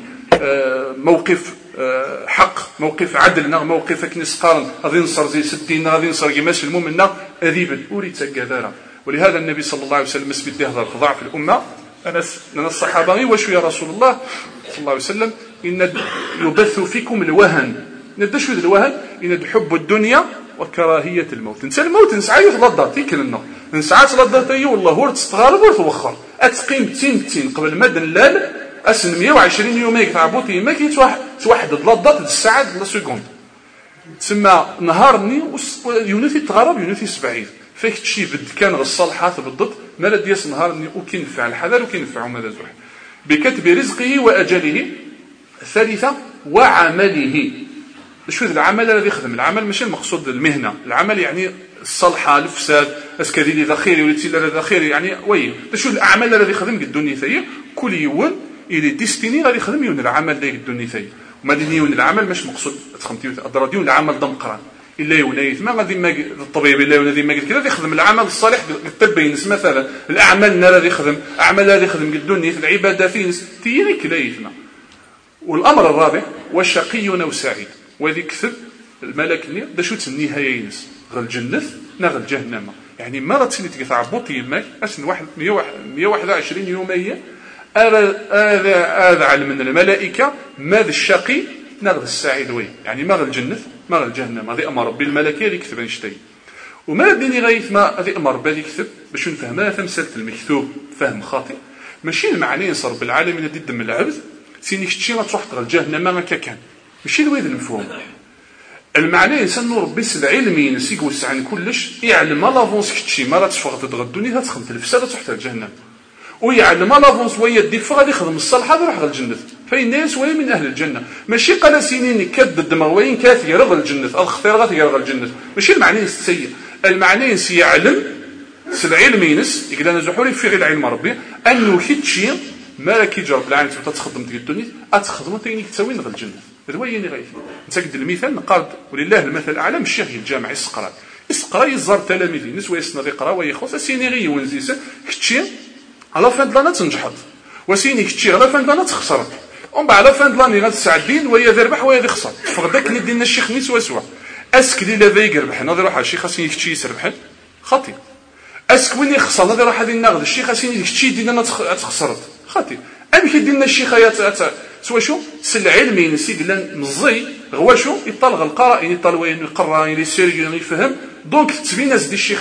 موقف حق موقف عدل موقف نسقان غادي نصر زي ستين غادي نصر كيما سلموا منا اذيب ولي تسقى ولهذا النبي صلى الله عليه وسلم سبيت يهضر الخضاع في الامه أنا الصحابة واش يا رسول الله صلى الله عليه وسلم إن يبث فيكم الوهن ندشوا الوهن إن حب الدنيا وكراهية الموت نسى الموت نسعى يتلضى تيكلنا نسعى تلضى تي والله هو تستغرب وتوخر أتقيم تين قبل ما دلال أسن 120 يوم يتعبوتي ما كيتواحد تلضى الساعة لا سكوند تسمى نهارني يونثي تغرب يونثي 70 فيك تشي بد كان الصالحات بالضبط ما لا دياس نهار وكينفع الحذر وكينفع ما زوح بكتب رزقه واجله الثالثه وعمله شو العمل الذي يخدم العمل ماشي المقصود المهنه العمل يعني الصالحه الفساد اسكدي ذخيري ولتي ذخيري يعني وي شو الاعمال الذي يخدم الدنيا ثي كل يوم الى ديستيني غادي يخدم يون العمل ديال الدنيا ثي وما ديون العمل مش مقصود تخمتي الدراديون العمل ضم قران الا يونيت ما غادي ما الطبيب الا يوني ما قال كذا غادي يخدم العمل الصالح بالطب ينس مثلا الاعمال النار غادي يخدم اعمال غادي يخدم الدنيا في العباده فينس تيري كلايتنا. والامر الرابع وشقي او سعيد وهذه كتب الملك ني دا شو النهايه ينس غير الجنه نغ الجهنم يعني ما غتسلي تعبط يماك اش واحد 121 يوميه هذا علم من الملائكه ماذا الشقي نغ السعيد وي يعني ما غير الجنه ما غير الجهنم هذه امر ربي الملكيه اللي كتب نشتي وما ديني غايث ما هذه امر بالي كتب باش نفهمها تمثله المكتوب فهم خاطئ ماشي المعنى ينصر بالعالمين ضد من العبد سيني شتي ما تروح تغ الجهنم ما كان ماشي الويد المفهوم المعنى انسان ربي العلمي نسيق وسع عن كلش يعلم لافونس كتشي ما لا تفغ تدغدوني تخدم في الفساد تحت الجهنم ويعلم لافونس ويا دير فغادي يخدم الصالح هذا يروح للجنه فإن الناس وهي من اهل الجنه ماشي قال سنين كد الدماغ وين كاثير غير الجنه الخطير غير الجنه ماشي المعنى السيء المعنى يعلم العلمي نس يقول انا زحوري في غير العلم ربي انه كتشي ما كيجرب العالم تخدم ديال الدنيا اتخدم تيني تساوي نغ الجنه روايني غايف نتاكد المثال نقاد ولله المثل الاعلى الشيخ الجامع يسقرا يزار تلاميذ نسوى يسنى يقرا ويخص سيني غي ونزيس كتشي على فان لانا تنجحت وسيني كتشي على فان لانا تخسرت ومن بعد على فان لاني غتسعدين ويا ذربح ويا يخسر فغداك اللي دينا الشيخ نسوى سوا اسك اللي لا يربح ناضي روح الشيخ خاصني كتشي يسربح خاطي اسك وين يخسر ناضي روح هذه الناقد الشيخ خاصني كتشي دينا تخسرت خاطي ام كي دينا الشيخ سوا شو سل علمي نسيق لان مزي غوا شو يطلق القرائن يطلق وين يقرا لي سيريون يفهم دونك تبين ناس دي الشيخ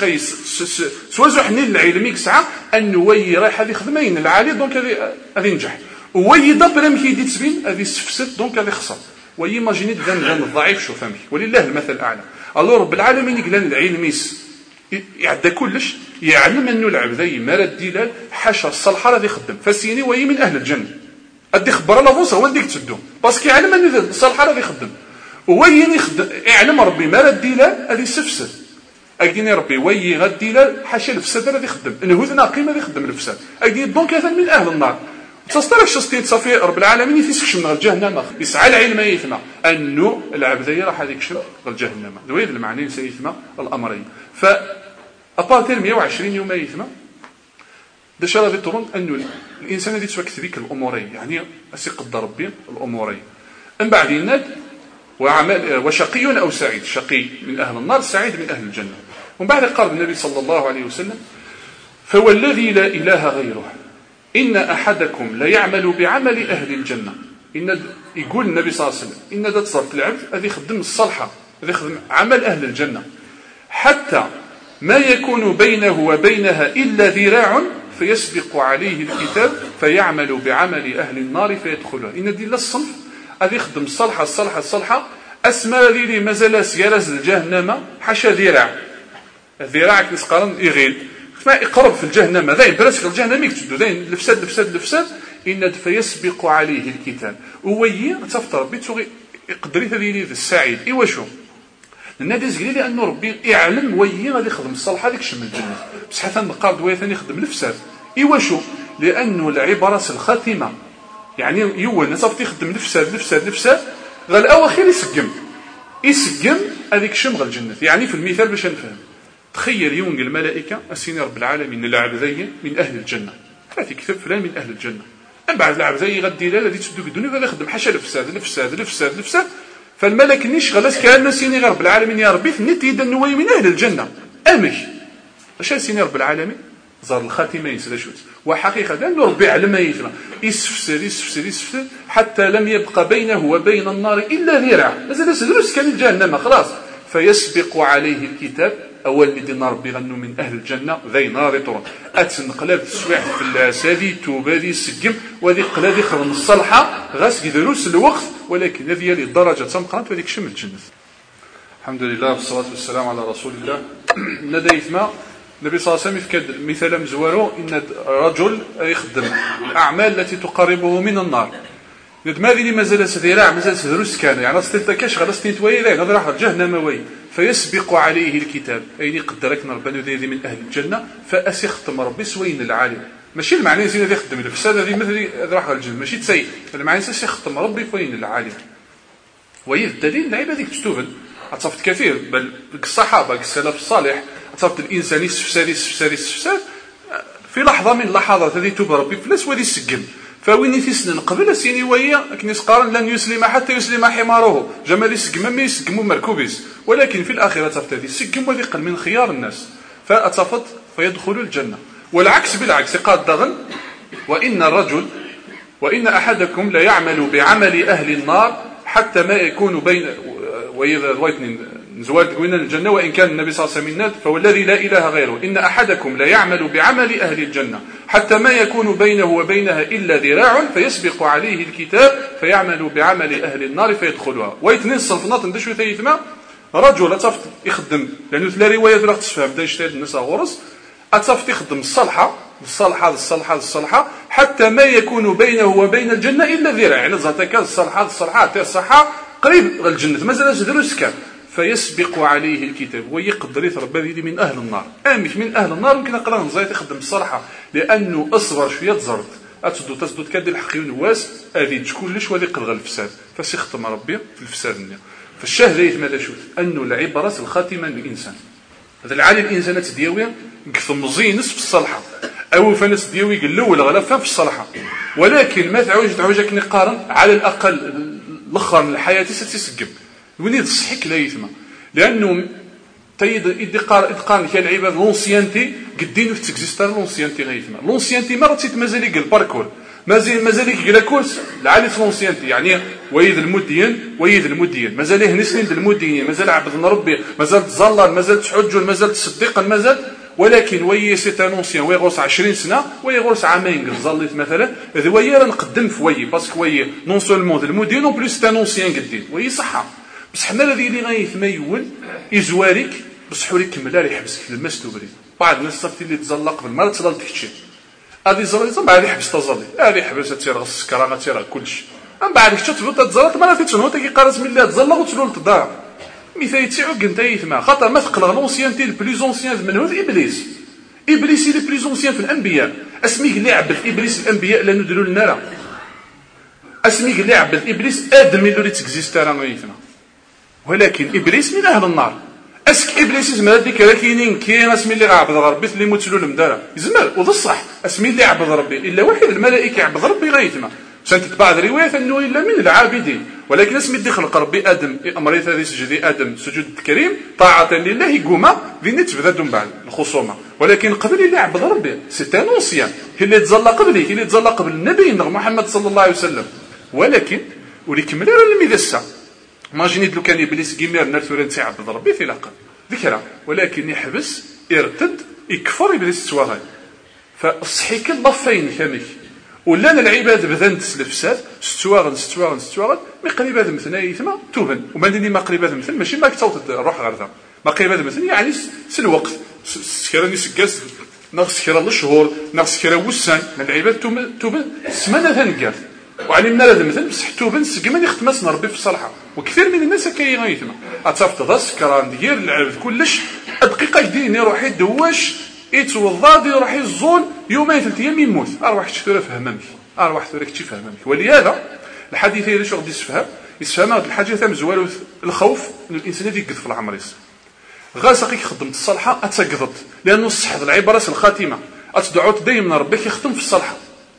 سوا زحني العلمي كسعه انه وي رايح هذه خدمين العالي دونك هذه ينجح وي دابر مكي يدي تبين هذه سفسد دونك هذه خسر وي ماجيني دان الضعيف شو فهمك ولله المثل الاعلى الله رب العالمين يقول العلميس يعدى كلش يعلم انه العبد ما رد ديلال حاشا الصالحه هذه يخدم فسيني وي من اهل الجنه ادي خبر لافونس هو اللي تسدو باسكو يعلم ان الصالحه هذه يخدم وين يخدم يعلم ربي ما ردي له هذه سفسد اكديني ربي وي غدي له حاشا الفساد هذا يخدم انه هو ناقي ما يخدم الفساد اكديني دونك هذا من اهل النار تصدرك شستي تصفي رب العالمين يفسكش من الجهنم يسعى العلم يثمى انه العبد راح هذيك شر الجهنم ذويد المعنى سيثمى الامرين ف ابارتير 120 يوم يثمى دا شرا في ترون انه الانسان اللي تسوى كثبيك الامورين يعني اسيقدر ربي الامورين من بعد يناد وشقي او سعيد شقي من اهل النار سعيد من اهل الجنه ومن بعد قال النبي صلى الله عليه وسلم فوالذي لا اله غيره ان احدكم ليعمل بعمل اهل الجنه ان يقول النبي صلى الله عليه وسلم ان ذات صرف العبد هذه يخدم الصالحه هذه يخدم عمل اهل الجنه حتى ما يكون بينه وبينها الا ذراع فيسبق عليه الكتاب فيعمل بعمل أهل النار فيدخلها إن دي الصنف هذا يخدم الصالحة أسمى ذي مازال سيارز الجهنم حاشا ذراع الذراع كنسقارن يغيل ما يقرب في الجهنم ذا يبرس في الجهنم يكتدو ذا الفساد إن فيسبق عليه الكتاب وهي تفتر بيتوغي يقدري هذه السعيد إيوا شو النادي زقلي لأنه ربي يعلم ويهي غادي يخدم الصالحة هذيك شمل الجنة بس حتى نقارد ويا ثاني يخدم الفساد إيوا شو لأنه العبارة الخاتمة يعني يوال صافي يخدم الفساد غا الأواخر يسقم هذيك شم غا الجنة يعني في المثال باش نفهم تخيل يونغ الملائكة السيني رب العالمين العبدين من أهل الجنة فاتي كتب فلان من أهل الجنة من بعد العبدين غادي لا غادي تسدو الدنيا غادي يخدم حاشا الفساد فالملك نيش غلاس كان سيني رب العالمين يا ربي فنيت يد النوي من اهل الجنه امش اش سيني رب العالمين زار الخاتمه يسلا شوت وحقيقه انه ربي علم يفنا يسفسر حتى لم يبقى بينه وبين النار الا ذراع مازال سدروس كان الجهنم خلاص فيسبق عليه الكتاب اول اللي دينا ربي غنو من اهل الجنه ذي نار طرق اتنقلب تسويح في الاسادي توبادي سقم وهذه قلادي خرم الصلحه غاس يدروس الوقت ولكن هذه اللي الدرجه تمقرات وهذيك شم الجنه الحمد لله والصلاه والسلام على رسول الله ندى يثما النبي صلى الله عليه وسلم يفكد مثال مزوارو ان رجل يخدم الاعمال التي تقربه من النار ندم هذه اللي مازال سذراع مازال سدروس كان يعني استلتكاش غادا ستيتوي لا غادي راح الجهنم وي فيسبق عليه الكتاب اي قدرك ربنا ذي من اهل الجنه فاسيختم ربي سوين العالم ماشي المعنى زين هذا يخدم الفساد هذه مثل راح الجنه ماشي تسي المعنى سيختم ربي فين العالم وهي الدليل العيب هذيك تستوفن اتصفت كثير بل الصحابه السلف الصالح اتصفت الانسان يستفسر في لحظه من اللحظات هذه توب ربي فلاس ودي السقم فوين في سنن قبل سيني ويا كنيس قارن لن يسلم حتى يسلم حماره جمال يسقم ما يسقموا مركوبيس ولكن في الاخره اتصفت هذه السقم وثقل من خيار الناس فاتصفت فيدخل الجنه. والعكس بالعكس قال دغن وإن أحدكم لا يعمل بعمل أهل النار حتى ما يكون بين وإذا رويتني نزوال من الجنة وإن كان النبي صلى الله عليه وسلم فوالذي لا إله غيره إن أحدكم لا يعمل بعمل أهل الجنة حتى ما يكون بينه وبينها إلا ذراع فيسبق عليه الكتاب فيعمل بعمل أهل النار فيدخلها. ويتنين الصنفنات ندشو ثيثما رجل أتصفت يخدم لأنه ثلاث روايات لا تسفهم بدا يشتهد الناس غرس أتصفت يخدم الصالحة حتى ما يكون بينه وبين الجنة إلا ذراع يعني زاتك الصالحة قريب الجنة مازال جدر سكان فيسبق عليه الكتاب ويقدر يثرب هذه من أهل النار مش من أهل النار يمكن أقرأ نزايت يخدم الصالحة لأنه أصغر شوية تزرد تسدد كاد الحقي ونواس هذه كلش وذي قدر الفساد فسيختم ربي في الفساد منه. فالشاهد ليث ماذا شوف أنه العبرة الخاتمة للإنسان هذا العالي الإنسان تديوي قثم زينس في الصالحة أو فنس ديوي الأول غلفا في الصالحة ولكن ما تعوجك نقارن على الأقل الأخر من الحياة ستسقم وين تصحك لا يثمى لأنه إدقان كالعباد لونسيانتي قدينو في تكزيستار لونسيانتي غيثمى لونسيانتي مرة تيت مازال يقل الباركور مازال يقل كورس العالي لونسيانتي يعني ويذ المدين مازال يهنسنين المدين مازال عبد ربي مازال تزلل مازال تحج مازال تصدق مازال ولكن وي سي انونسيان وي غوص 20 سنه وي غوص عامين زليت مثلا هذا وي راه نقدم في وي باسكو وي نون سولمون المدير نون بليس سي انونسيان قديم وي صحه بصح حنا الذي اللي غايثما يول يزواريك بصح وريك كمل راه يحبسك في الماس توبري بعض الناس صافي اللي تزلق قبل ما تصلت كشي هذه زليت من بعد يحبس تزلي هذه يحبس تير السكره تير كلشي من بعد تشوف تزلق ما تيتشنو تي قارس من اللي تزلق وتلول تدار مثال تيعو كنت يثما خاطر ما ثقل لونسيانتي البليز اونسيان من هو ابليس لي بليز اونسيان في الانبياء اسميك اللي عبد ابليس الانبياء لا نديروا لنا راه اسميك اللي عبد ابليس ادم اللي تكزيست راه يثما ولكن ابليس من اهل النار اسك ابليس زعما هذيك راه كاين اسمي اللي غعبد ربي اللي متلول المدار يزمر وذا الصح اسمي اللي عبد ربي الا واحد الملائكه عبد ربي غيثما سنتتبع الروايات انه الا من العابدين ولكن اسمي اللي خلق ربي ادم امريت هذه سجدي ادم سجود الكريم طاعه لله يقوم ذي تبدا من بعد الخصومه ولكن قبل اللي عبد ربي سي انونسيان اللي تزلق قبلي اللي تزلق قبل النبي محمد صلى الله عليه وسلم ولكن ولكن الميدسا ماجيني لو كان ابليس كيمير نرثورن تاع عبد ربي في لاقه ذكرى ولكن يحبس يرتد يكفر ابليس تواغي فالصحيك الضفين كامل ولا العباد بذن تسلفسات ستواغن مي قريبه مثلا يثما توبن وما اللي ما قريبه مثل ماشي ما كتصوت الروح غير ذا ما قريبه مثل يعني الوقت سكراني سكاس ناقص كرا الشهور ناقص كرا وسان العباد توبن سمانه ثنقات وعلمنا هذا مثل بصح توبن سكمان يختمس ربي في الصالحه وكثير من الناس كاين غيثما اتصفت ذا سكران ديال العبد كلش دقيقه يديني روح يدواش يتوضا يروح يزول يومين ثلاث ايام يموت ارواح تشفى فهمك ارواح ثورك تفهمك ولهذا الحديث اللي شغل يسفهم هذه الحاجه ثم زوال الخوف من الانسان اللي يقذف في العمريس غاسقك خدمت الصالحه اتقذت لانه الصح العباره الخاتمه اتدعو دائما ربك يختم في الصالحه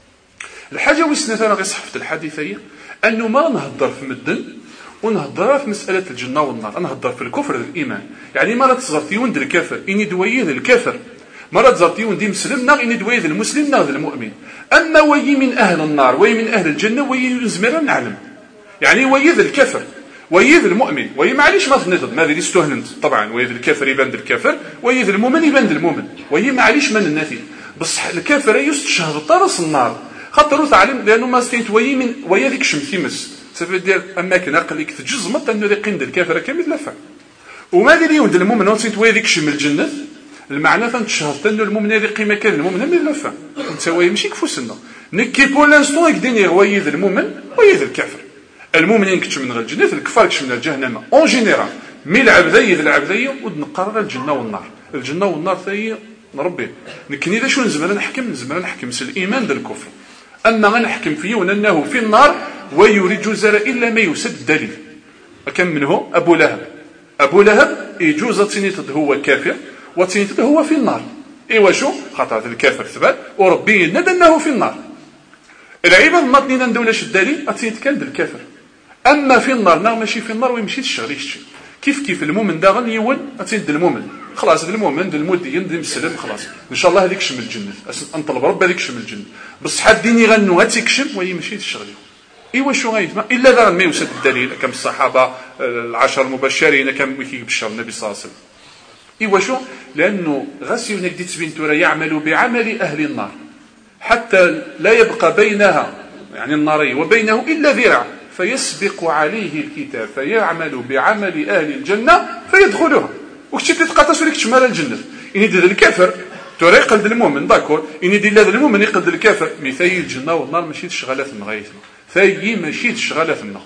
الحاجه وسنا ثاني غير صحفه الحديث هي انه ما نهضر في مدن ونهضر في مساله الجنه والنار نهضر في الكفر والايمان يعني ما تزرتي وند الكافر اني دويه الكافر مرة زرتي وندي مسلم ناغ إني دويذ المسلم ناغ المؤمن أما وي من أهل النار وي من أهل الجنة وي زمير نعلم يعني ويذ الكفر ويذ المؤمن وي معليش ما تنظر ما ذي استهنت طبعا ويذ الكفر يبان الكافر ويذ المؤمن يبان المؤمن وي معليش من النافي بصح الكافر يستشهد طرس النار خاطر تعلم لأنه ما استيت وي من وي ذيك شمكيمس سوف دير أماكن أقلك تجزمت أنه ذي قند الكافر كامل لفع وما ذي يوند المؤمن وستيت وي ذيك شم الجنة المعنى فنتشهد انه المؤمن هذه قيمه كان المؤمن من لفا نتساوي ماشي كفوسنا نكي بور لانستون يقدر ويذ المؤمن ويذ الكافر المؤمن ينكتش من الجنه الكفار يكتش من الجهنم اون جينيرال مي العبديه ونقرر الجنه والنار ثاني ربي نكني ذا شو نزمر نحكم الايمان ديال الكفر اما غنحكم فيه وانه في النار ويريد جزر الا ما يسد الدليل كم منه ابو لهب أبو لهب يجوز تنيتد هو كافر وتنيتد هو في النار. إيوا شو خاطر الكافر ثبات وربي يند أنه في النار. العباد ناضنين ندولاش الدليل أتنيت كان الكافر. أما في النار نار ماشي في النار ويمشي الشغل يشتي كيف المؤمن داغن يول أتنيت المؤمن خلاص المؤمن المدين دي مسلم خلاص إن شاء الله هذيك شم الجنة أنطلب رب هذيك شم الجنة بصح الدين يغنوا هاتيكشم ويمشي الشغل. إيوا شو غيتما إلا ذا ما يوسد الدليل كم الصحابة العشر المبشرين كم يبشر النبي صلى الله عليه وسلم. إيوا شو لأنه غسيل نكديت بنتورا يعمل بعمل أهل النار حتى لا يبقى بينها يعني النار وبينه إلا ذراع فيسبق عليه الكتاب فيعمل بعمل أهل الجنة فيدخلها وكتي تتقاطس لك تشمال الجنة. إن يدير الكافر تورا يقلد المؤمن داكور إن يدير هذا المؤمن يقلد الكافر مثال الجنة والنار ماشي تشغالات النغايتنا ثي ماشي تشغالات النغ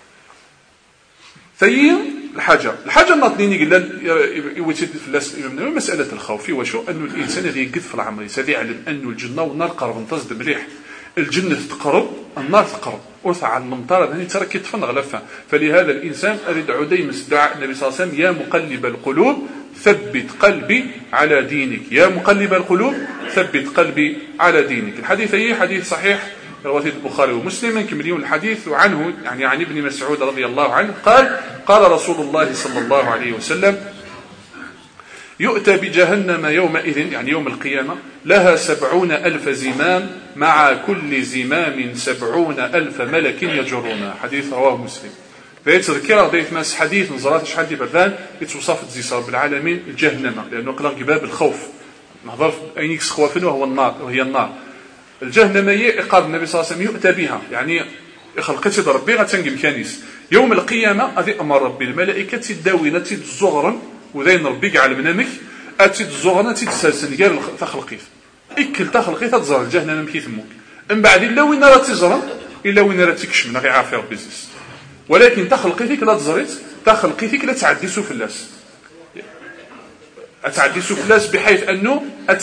ثي الحاجة الناطنين قلنا يوتيد فلاس مسألة الخوف وشو أنه الإنسان اللي يقف في العمر يسال يعلم أنه الجنة والنار قرب انتصد مليح الجنة تقرب النار تقرب ورثع على الممطار هذا ترى كيتفن غلفها. فلهذا الإنسان يدعو دائما دعاء النبي صلى الله عليه وسلم يا مقلب القلوب ثبت قلبي على دينك يا مقلب القلوب ثبت قلبي على دينك. الحديث هي حديث صحيح رواه البخاري ومسلم كمليون الحديث وعنه يعني عن ابن مسعود رضي الله عنه قال رسول الله صلى الله عليه وسلم يؤتى بجهنم يومئذ يعني يوم القيامة لها 70,000 زمام مع كل زمام 70,000 ملك يجرونها. حديث رواه مسلم. فيتذكر ضيف ماس حديث نظرات شحال دي بردان يتوصف تزيس رب العالمين الجهنم لأنه قلق باب الخوف نهضر أينيك سخوافن وهي النار. الجهنم هي إقاب النبي صلى الله عليه وسلم يؤتى بها يعني خلقت ربي غتنقل كنيس يوم القيامة هذه أمر ربي الملائكة تداوينة تزغرن وذين ربي على منامك أتي الزغرنة تتسلسل قال تخلقيت إكل تخلقيت تزغر الجهنم كي ثموك من بعد إلا وين راه تزغرن إلا وين راه تكشم غير عافية ربي زيس ولكن تخلقيتك لا تزريت تخلقيتك لا تعدي سفلاس أتعدي سفلاس بحيث أنه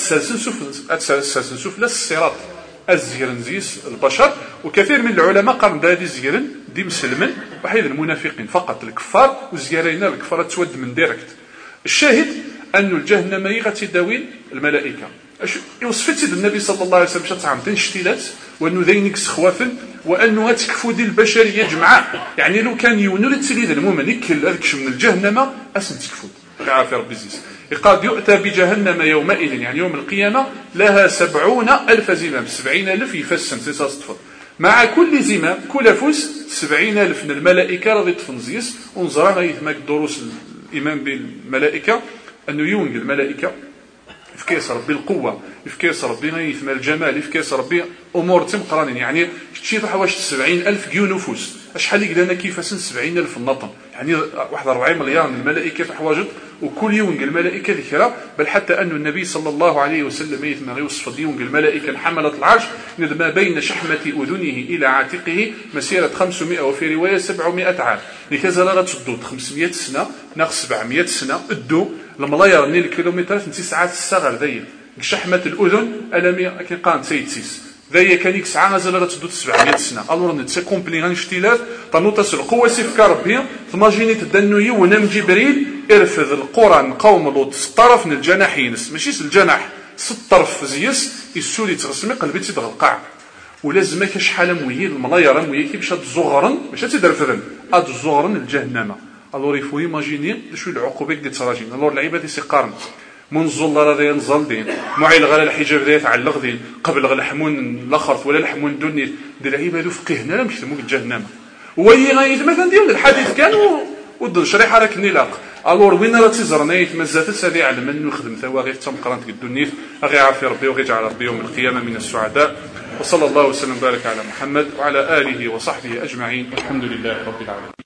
أتسلسل سفلاس الصراط الزيرن زيس البشر. وكثير من العلماء قالوا هذه الزيرن دي مسلمين وحيد المنافقين فقط الكفار وزيارين الكفار تسود من ديركت. الشاهد أن الجهنم غتداوي الملائكة وصفت النبي صلى الله عليه وسلم شتعم تنشتيلات وأنه ذينك سخوافن وأنه تكفو دي البشرية جمعاء يعني لو كان يونو لتسليد المؤمن يكل أذكش من الجهنم أسن تكفو عافية ربي زيس. قد يؤتى بجهنم يومئذ يعني يوم القيامة لها 70,000 زمام 70,000 يفسن سيسا صدفر مع كل زمام كل فوس 70,000 من الملائكة رضي تفنزيس ونظرنا يثمك دروس الإمام بالملائكة أنه يونج الملائكة يفكيس ربي القوة يفكيس ربي يثم الجمال يفكيس ربي أمور تمقرانين يعني شي حواش 70,000 كيو نفوس أشحال يقدرنا كيفاسن 70,000 النطم يعني 41 مليار من الملائكة في حواجد وكل يوم الملائكة ذكرى بل حتى أن النبي صلى الله عليه وسلم يثم يوصف يوم الملائكة حملة العرش ما بين شحمة أذنه إلى عاتقه مسيرة 500 وفي رواية 700 عام لكذا لا تصدود 500 سنة ناقص 700 سنة الدو لما لا يرني الكيلومترات 9 ساعات الصغر ذي شحمة الأذن ألمي كان سيتسيس ذي كان يكسع غزل لا تدود 700 سنة ألور نتسي كومبلي غنشتيلات تنوتص القوة سيفكار ربي تماجيني تدنوي ونم جبريل ارفض القرآن قوم لوط الطرف من الجناح ينس ماشي الجناح الطرف زيس يسولي تغسمي قلبي تيدغ القاع ولازمك شحال مويل الملايره مويل كي باش هاد الزغرن باش تدرفرن هاد الزغرن الجهنم الور يفو يماجيني شو العقوبه ديال تراجين الور العباد يسقارن منزل راه ينزل دين معيل غير الحجاب ذا يتعلق دين قبل غير الحمون الاخر ولا الحمون دوني ديال العباد فقهنا لا مش تمو الجهنم وهي غايت مثلا ديال الحديث كان ود الشريحه راك نيلاق الور وين راه تزرنيت مزات سادي علم انه يخدم ثوا غير تمقرانت قد الدنيا غير عافي ربي وغيجعل ربي يوم القيامه من السعداء. وصلى الله وسلم وبارك على محمد وعلى اله وصحبه اجمعين والحمد لله رب العالمين.